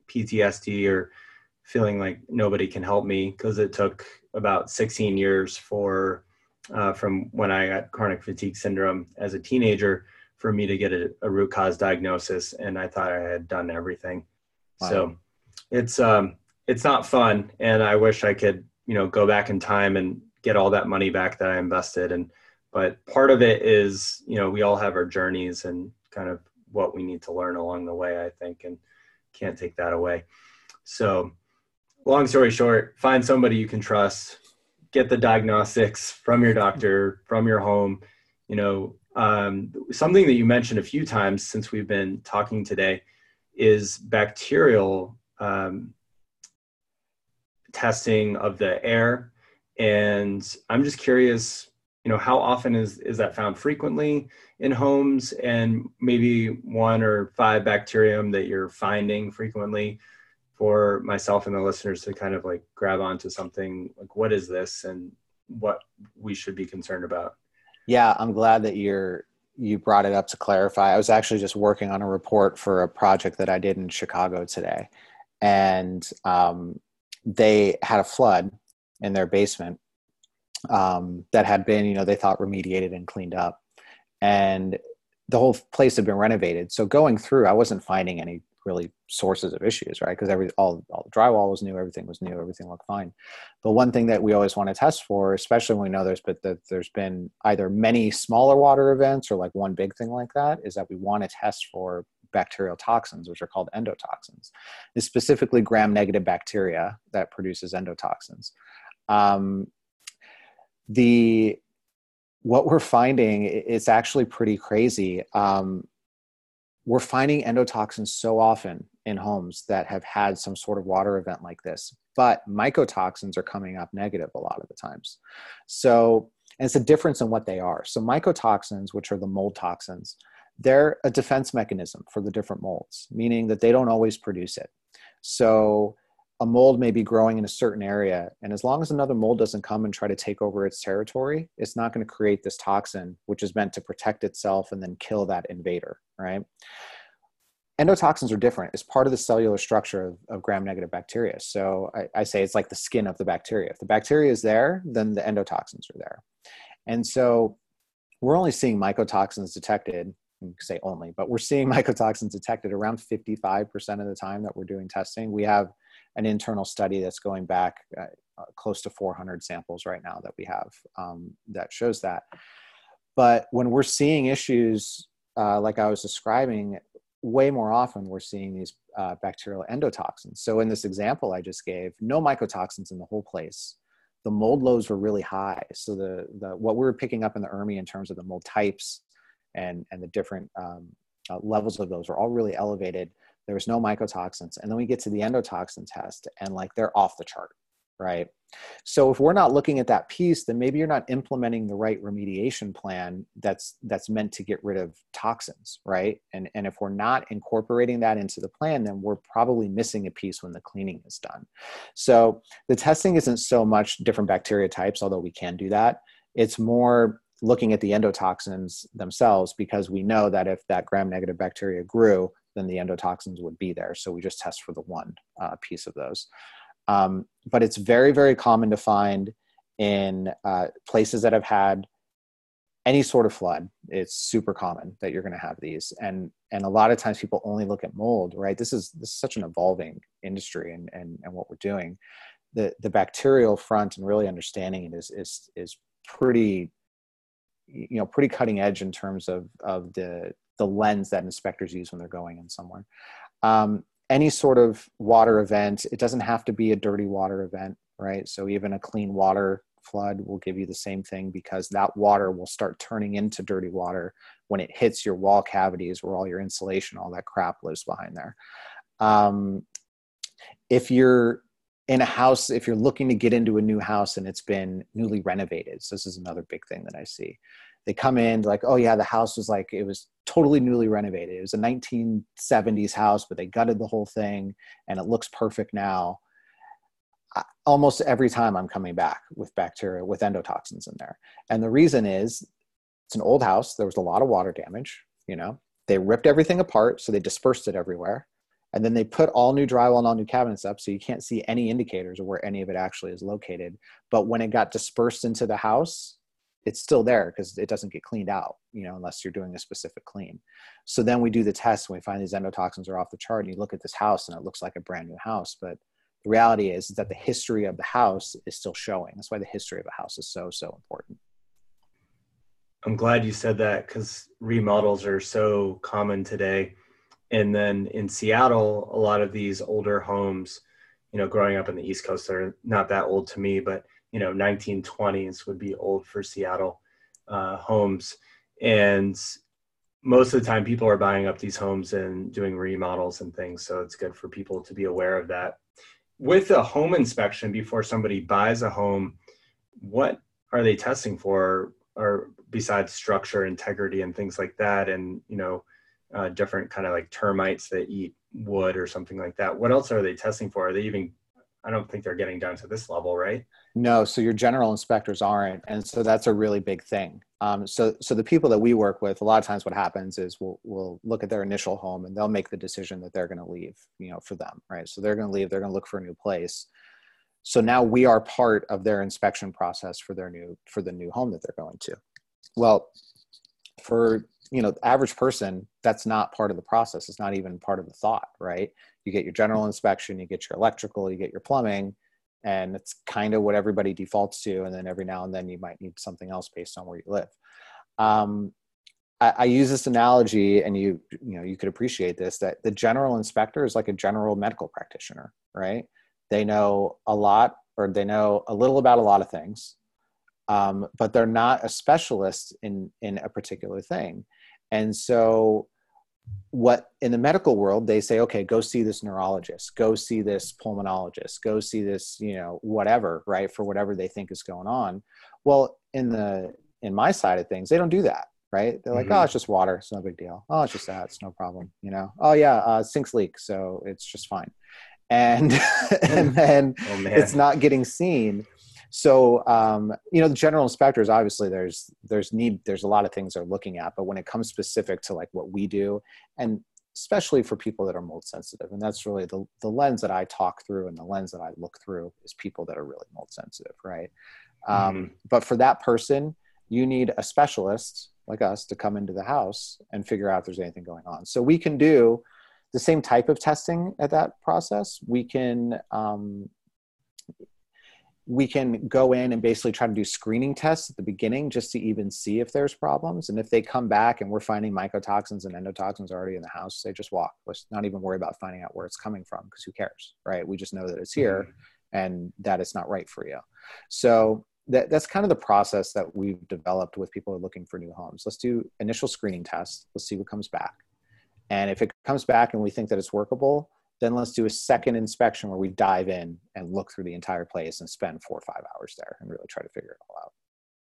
P T S D or feeling like nobody can help me, because it took about sixteen years for uh, from when I got chronic fatigue syndrome as a teenager for me to get a, a root cause diagnosis, and I thought I had done everything. Wow. So it's um it's not fun, and I wish I could, you know, go back in time and get all that money back that I invested. And but part of it is, you know, we all have our journeys and kind of what we need to learn along the way, I think, and can't take that away. So long story short, find somebody you can trust, get the diagnostics from your doctor, from your home. You know, um, something that you mentioned a few times since we've been talking today is bacterial um, testing of the air. And I'm just curious, you know, how often is, is that found frequently in homes, and maybe one or five bacterium that you're finding frequently for myself and the listeners to kind of like grab onto something like, what is this and what we should be concerned about? Yeah, I'm glad that you're, you brought it up to clarify. I was actually just working on a report for a project that I did in Chicago today. And um, they had a flood in their basement um, that had been, you know, they thought remediated and cleaned up. And the whole place had been renovated. So going through, I wasn't finding any really sources of issues, right? Because every all, all the drywall was new, everything was new, everything looked fine. But one thing that we always want to test for, especially when we know there's been, that there's been either many smaller water events or like one big thing like that, is that we want to test for bacterial toxins, which are called endotoxins. It's specifically gram-negative bacteria that produces endotoxins. Um, the what we're finding, it's actually pretty crazy. Um, we're finding endotoxins so often in homes that have had some sort of water event like this, but mycotoxins are coming up negative a lot of the times. So, and it's a difference in what they are. So mycotoxins, which are the mold toxins, they're a defense mechanism for the different molds, meaning that they don't always produce it. So a mold may be growing in a certain area, and as long as another mold doesn't come and try to take over its territory, it's not going to create this toxin, which is meant to protect itself and then kill that invader, right? Endotoxins are different. It's part of the cellular structure of, of gram-negative bacteria. So I, I say it's like the skin of the bacteria. If the bacteria is there, then the endotoxins are there. And so we're only seeing mycotoxins detected, you can say only, but we're seeing mycotoxins detected around fifty-five percent of the time that we're doing testing. We have an internal study that's going back uh, close to four hundred samples right now that we have um, that shows that. But when we're seeing issues uh, like I was describing, way more often we're seeing these uh, bacterial endotoxins. So in this example I just gave, no mycotoxins in the whole place. The mold loads were really high. So the, the what we were picking up in the E R M I in terms of the mold types and, and the different um, uh, levels of those were all really elevated. There was no mycotoxins. And then we get to the endotoxin test and like they're off the chart, right? So if we're not looking at that piece, then maybe you're not implementing the right remediation plan that's that's meant to get rid of toxins, right? And, and if we're not incorporating that into the plan, then we're probably missing a piece when the cleaning is done. So the testing isn't so much different bacteria types, although we can do that. It's more looking at the endotoxins themselves, because we know that if that gram-negative bacteria grew, then the endotoxins would be there. So we just test for the one uh, piece of those. Um, but it's very, very common to find in uh, places that have had any sort of flood. It's super common that you're going to have these. And, and a lot of times people only look at mold, right? This is, this is such an evolving industry and, and, and what we're doing. The, the bacterial front and really understanding it is, is, is pretty, you know, pretty cutting edge in terms of, of the, the lens that inspectors use when they're going in somewhere. Um, any sort of water event, it doesn't have to be a dirty water event, right? So even a clean water flood will give you the same thing, because that water will start turning into dirty water when it hits your wall cavities where all your insulation, all that crap lives behind there. Um, if you're in a house, if you're looking to get into a new house and it's been newly renovated, so this is another big thing that I see. They come in like, oh yeah, the house was like, it was totally newly renovated. It was a nineteen seventies house, but they gutted the whole thing and it looks perfect now. I, almost every time I'm coming back with bacteria, with endotoxins in there. And the reason is it's an old house. There was a lot of water damage, you know, they ripped everything apart. So they dispersed it everywhere. And then they put all new drywall and all new cabinets up, so you can't see any indicators of where any of it actually is located. But when it got dispersed into the house, it's still there because it doesn't get cleaned out, you know, unless you're doing a specific clean. So then we do the test and we find these endotoxins are off the chart, and you look at this house and it looks like a brand new house. But the reality is, is that the history of the house is still showing. That's why the history of a house is so, so important. I'm glad you said that, because remodels are so common today. And then in Seattle, a lot of these older homes, you know, growing up in the East Coast, they're not that old to me, but, you know, nineteen twenties would be old for Seattle uh, homes. And most of the time people are buying up these homes and doing remodels and things. So it's good for people to be aware of that. With a home inspection, before somebody buys a home, what are they testing for, or besides structure, integrity, and things like that? And, you know, uh, different kind of like termites that eat wood or something like that. What else are they testing for? Are they even, I don't think they're getting down to this level, right? No, so your general inspectors aren't. And so that's a really big thing. Um, so, so the people that we work with, a lot of times what happens is we'll, we'll look at their initial home and they'll make the decision that they're going to leave, you know, for them, right? So they're going to leave, they're going to look for a new place. So now we are part of their inspection process for their new, for the new home that they're going to. Well, for, you know, the average person, that's not part of the process. It's not even part of the thought, right? You get your general inspection, you get your electrical, you get your plumbing, and it's kind of what everybody defaults to. And then every now and then you might need something else based on where you live. Um, I, I use this analogy, and you, you know, you could appreciate this, that the general inspector is like a general medical practitioner, right? They know a lot, or they know a little about a lot of things, um, but they're not a specialist in, in a particular thing. And so what in the medical world, they say, okay, go see this neurologist, go see this pulmonologist, go see this, you know, whatever, right? For whatever they think is going on. Well, in the, in my side of things, they don't do that, right? They're like, mm-hmm. oh, it's just water. It's no big deal. Oh, it's just that. It's no problem. You know? Oh yeah. Uh, sinks leak. So it's just fine. And, and then oh, it's not getting seen. So, um, you know, the general inspectors, obviously there's, there's need, there's a lot of things they're looking at, but when it comes specific to like what we do, and especially for people that are mold sensitive, and that's really the, the lens that I talk through and the lens that I look through is people that are really mold sensitive. Right. Mm-hmm. Um, but for that person, you need a specialist like us to come into the house and figure out if there's anything going on. So we can do the same type of testing at that process. We can, um, we can go in and basically try to do screening tests at the beginning just to even see if there's problems. And if they come back and we're finding mycotoxins and endotoxins already in the house, say just walk. Let's not even worry about finding out where it's coming from, because who cares, right? We just know that it's here mm-hmm. and that it's not right for you. So that, that's kind of the process that we've developed with people who are looking for new homes. Let's do initial screening tests. Let's see what comes back. And if it comes back and we think that it's workable, then let's do a second inspection where we dive in and look through the entire place and spend four or five hours there and really try to figure it all out.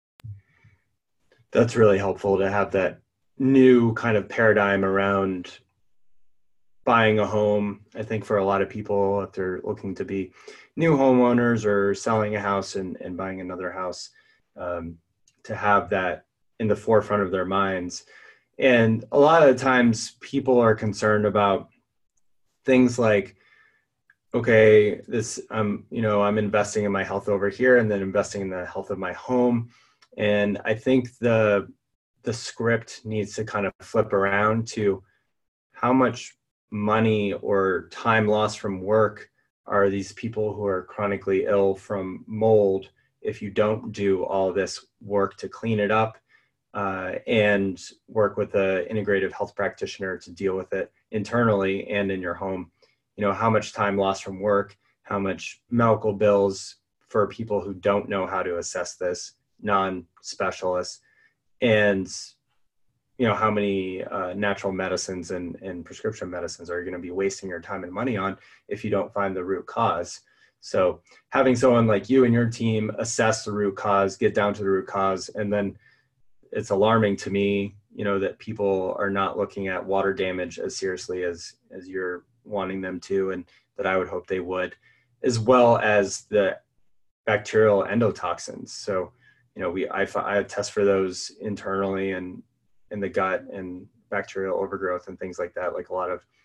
That's really helpful to have that new kind of paradigm around buying a home. I think for a lot of people, if they're looking to be new homeowners or selling a house and, and buying another house, um, to have that in the forefront of their minds. And a lot of the times people are concerned about things like, okay, this, um, you know, I'm investing in my health over here and then investing in the health of my home. And I think the, the script needs to kind of flip around to how much money or time lost from work are these people who are chronically ill from mold if you don't do all this work to clean it up uh, and work with an integrative health practitioner to deal with it internally and in your home. You know, how much time lost from work, how much medical bills for people who don't know how to assess this, non-specialists, and, you know, how many uh, natural medicines and, and prescription medicines are you going to be wasting your time and money on if you don't find the root cause. So having someone like you and your team assess the root cause, get down to the root cause, and then it's alarming to me, you know, that people are not looking at water damage as seriously as, as you're wanting them to, and that I would hope they would, as well as the bacterial endotoxins. So, you know, we, I, I test for those internally and in the gut and bacterial overgrowth and things like that, like a lot of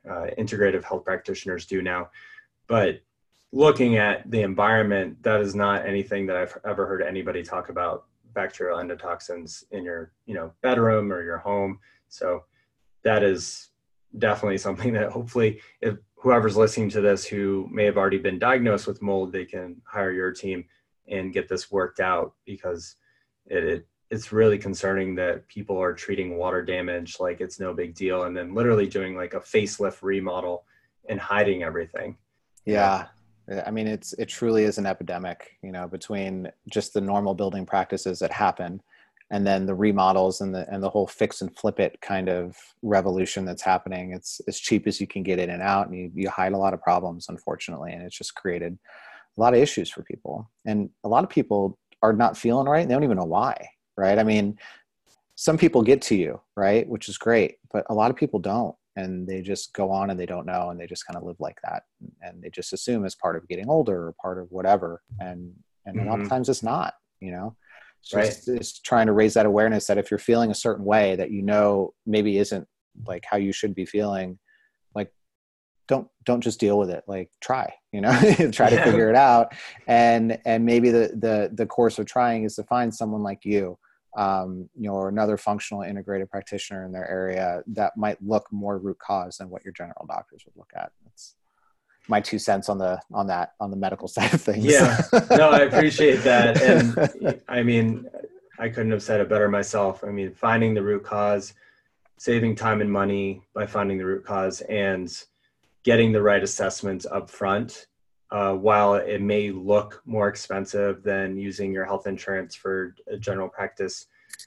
uh, integrative health practitioners do now. But looking at the environment, that is not anything that I've ever heard anybody talk about bacterial endotoxins in your, you know, bedroom or your home. So that is definitely something that hopefully if whoever's listening to this who may have already been diagnosed with mold, they can hire your team and get this worked out, because it, it it's really concerning that people are treating water damage like it's no big deal, and then literally doing like a facelift remodel and hiding everything. Yeah. I mean, it's, it truly is an epidemic, you know, between just the normal building practices that happen and then the remodels and the, and the whole fix and flip it kind of revolution that's happening. It's as cheap as you can get in and out, and you, you hide a lot of problems, unfortunately. And it's just created a lot of issues for people. And a lot of people are not feeling right, and they don't even know why, right? I mean, some people get to you, right? Which is great, but a lot of people don't. And they just go on and they don't know, and they just kind of live like that. And they just assume it's part of getting older or part of whatever. And, and mm-hmm. a lot of times it's not, you know, it's just, right. It's trying to raise that awareness that if you're feeling a certain way that, you know, maybe isn't like how you should be feeling, like, don't, don't just deal with it. Like try, you know, try to figure it out. And, and maybe the, the, the course of trying is to find someone like you, um, you know, or another functional integrated practitioner in their area that might look more root cause than what your general doctors would look at. That's my two cents on the, on that, on the medical side of things. Yeah, no, I appreciate that. And I mean, I couldn't have said it better myself. I mean, finding the root cause, saving time and money by finding the root cause, and getting the right assessments up front. Uh, while it may look more expensive than using your health insurance for a general practice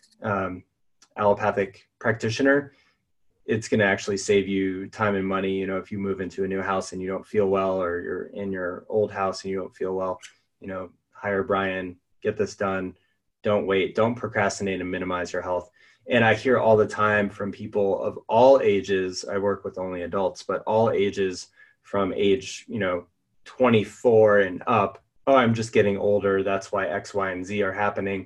um, allopathic practitioner, it's going to actually save you time and money. You know, if you move into a new house and you don't feel well, or you're in your old house and you don't feel well, you know, hire Brian, get this done. Don't wait. Don't procrastinate and minimize your health. And I hear all the time from people of all ages. I work with only adults, but all ages from age, you know, twenty-four and up, oh, I'm just getting older. That's why X, Y, and Z are happening.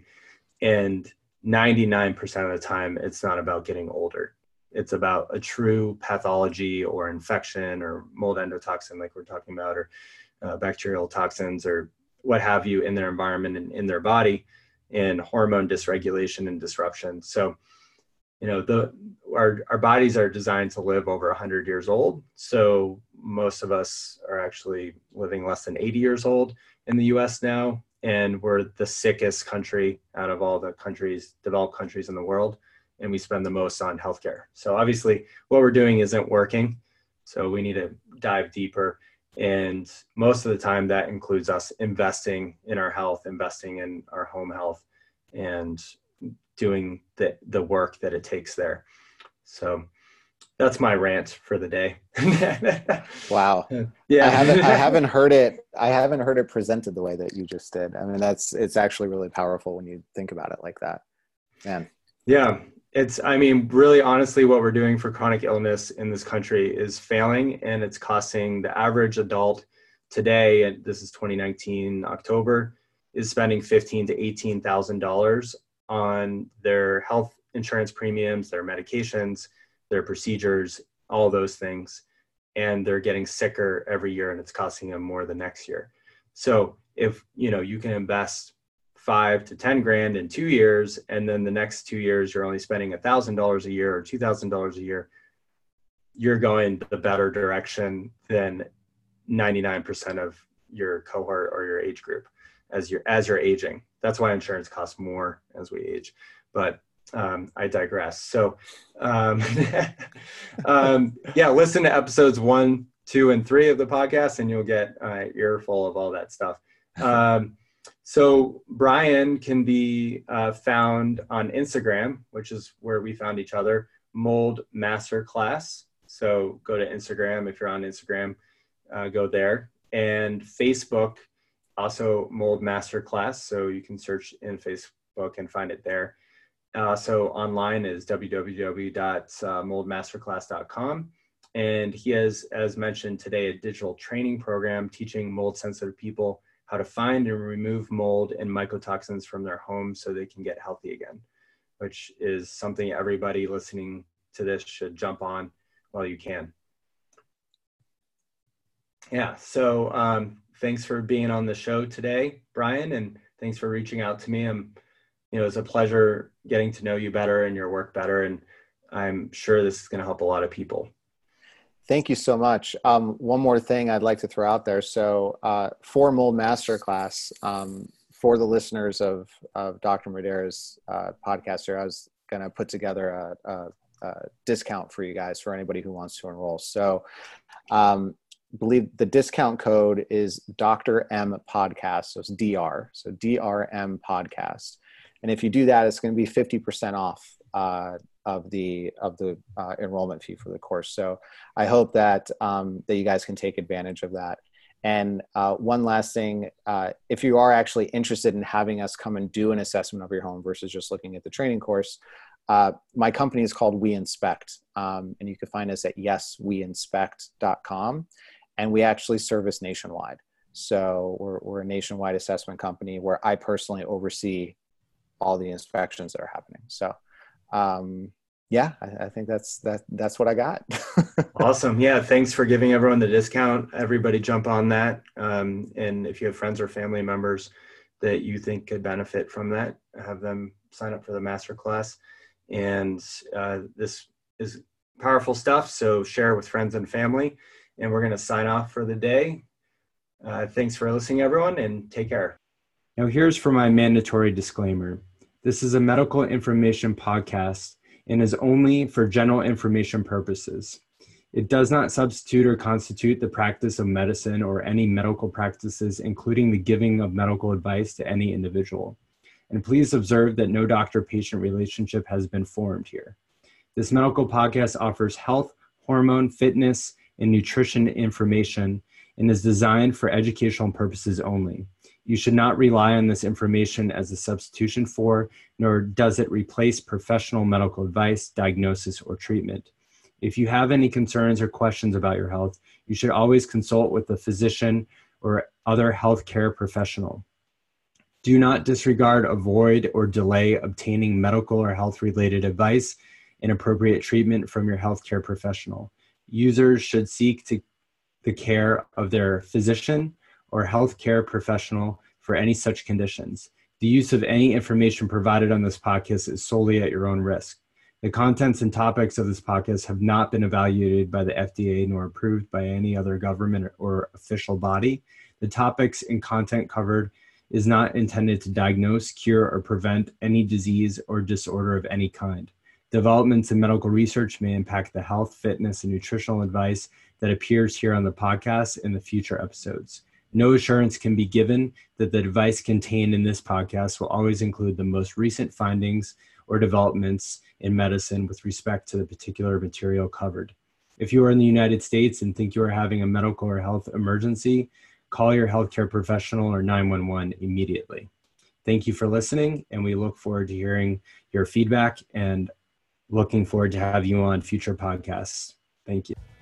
And ninety-nine percent of the time, it's not about getting older. It's about a true pathology or infection or mold endotoxin, like we're talking about, or uh, bacterial toxins or what have you in their environment and in their body, and hormone dysregulation and disruption. So, you know, the our, our bodies are designed to live over one hundred years old. So most of us are actually living less than eighty years old in the U S now. And we're the sickest country out of all the countries, developed countries in the world. And we spend the most on healthcare. So obviously what we're doing isn't working. So we need to dive deeper. And most of the time that includes us investing in our health, investing in our home health, and doing the, the work that it takes there. So that's my rant for the day. Wow. Yeah. I haven't, I haven't heard it. I haven't heard it presented the way that you just did. I mean, that's, it's actually really powerful when you think about it like that, man. Yeah. It's, I mean, really honestly, what we're doing for chronic illness in this country is failing, and it's costing the average adult today, and this is twenty nineteen, October, is spending fifteen to eighteen thousand dollars on their health insurance premiums, their medications, their procedures, all those things. And they're getting sicker every year, and it's costing them more the next year. So if, you know, you can invest five to ten grand in two years, and then the next two years, you're only spending a thousand dollars a year or two thousand dollars a year, you're going the better direction than ninety-nine percent of your cohort or your age group as you're, as you're aging. That's why insurance costs more as we age, but um, I digress. So um, um, yeah, listen to episodes one, two, and three of the podcast, and you'll get an earful of all that stuff. Um, So Brian can be uh, found on Instagram, which is where we found each other, Mold Masterclass. So go to Instagram. If you're on Instagram, uh, go there. And Facebook, also Mold Masterclass. So you can search in Facebook and find it there. Uh, so online is w w w dot mold masterclass dot com. And he has, as mentioned today, a digital training program teaching mold sensitive people how to find and remove mold and mycotoxins from their homes so they can get healthy again, which is something everybody listening to this should jump on while you can. Yeah. So um, thanks for being on the show today, Brian, and thanks for reaching out to me. I'm, you know, it's a pleasure getting to know you better and your work better. And I'm sure this is going to help a lot of people. Thank you so much. Um, one more thing I'd like to throw out there. So uh, for Mold Masterclass, um, for the listeners of, of Doctor Madera's uh, podcast here, I was going to put together a, a, a discount for you guys for anybody who wants to enroll. So um, I believe the discount code is Doctor M Podcast. So it's D R. So D R M Podcast. And if you do that, it's going to be fifty percent off uh, of the of the uh, enrollment fee for the course. So I hope that um, that you guys can take advantage of that. And uh, one last thing, uh, if you are actually interested in having us come and do an assessment of your home versus just looking at the training course, uh, my company is called We Inspect, um, and you can find us at yes we inspect dot com, and we actually service nationwide. So we're we're a nationwide assessment company where I personally oversee all the inspections that are happening. So. Um, yeah, I, I think that's, that, that's what I got. Awesome. Yeah. Thanks for giving everyone the discount. Everybody jump on that. Um, and if you have friends or family members that you think could benefit from that, have them sign up for the masterclass. And, uh, this is powerful stuff. So share with friends and family, and we're going to sign off for the day. Uh, thanks for listening, everyone, and take care. Now here's for my mandatory disclaimer. This is a medical information podcast and is only for general information purposes. It does not substitute or constitute the practice of medicine or any medical practices, including the giving of medical advice to any individual. And please observe that no doctor-patient relationship has been formed here. This medical podcast offers health, hormone, fitness, and nutrition information and is designed for educational purposes only. You should not rely on this information as a substitution for, nor does it replace professional medical advice, diagnosis, or treatment. If you have any concerns or questions about your health, you should always consult with a physician or other healthcare professional. Do not disregard, avoid, or delay obtaining medical or health-related advice and appropriate treatment from your healthcare professional. Users should seek to the care of their physician or healthcare professional for any such conditions. The use of any information provided on this podcast is solely at your own risk. The contents and topics of this podcast have not been evaluated by the F D A nor approved by any other government or official body. The topics and content covered is not intended to diagnose, cure, or prevent any disease or disorder of any kind. Developments in medical research may impact the health, fitness, and nutritional advice that appears here on the podcast in the future episodes. No assurance can be given that the advice contained in this podcast will always include the most recent findings or developments in medicine with respect to the particular material covered. If you are in the United States and think you are having a medical or health emergency, call your healthcare professional or nine one one immediately. Thank you for listening, and we look forward to hearing your feedback and looking forward to have you on future podcasts. Thank you.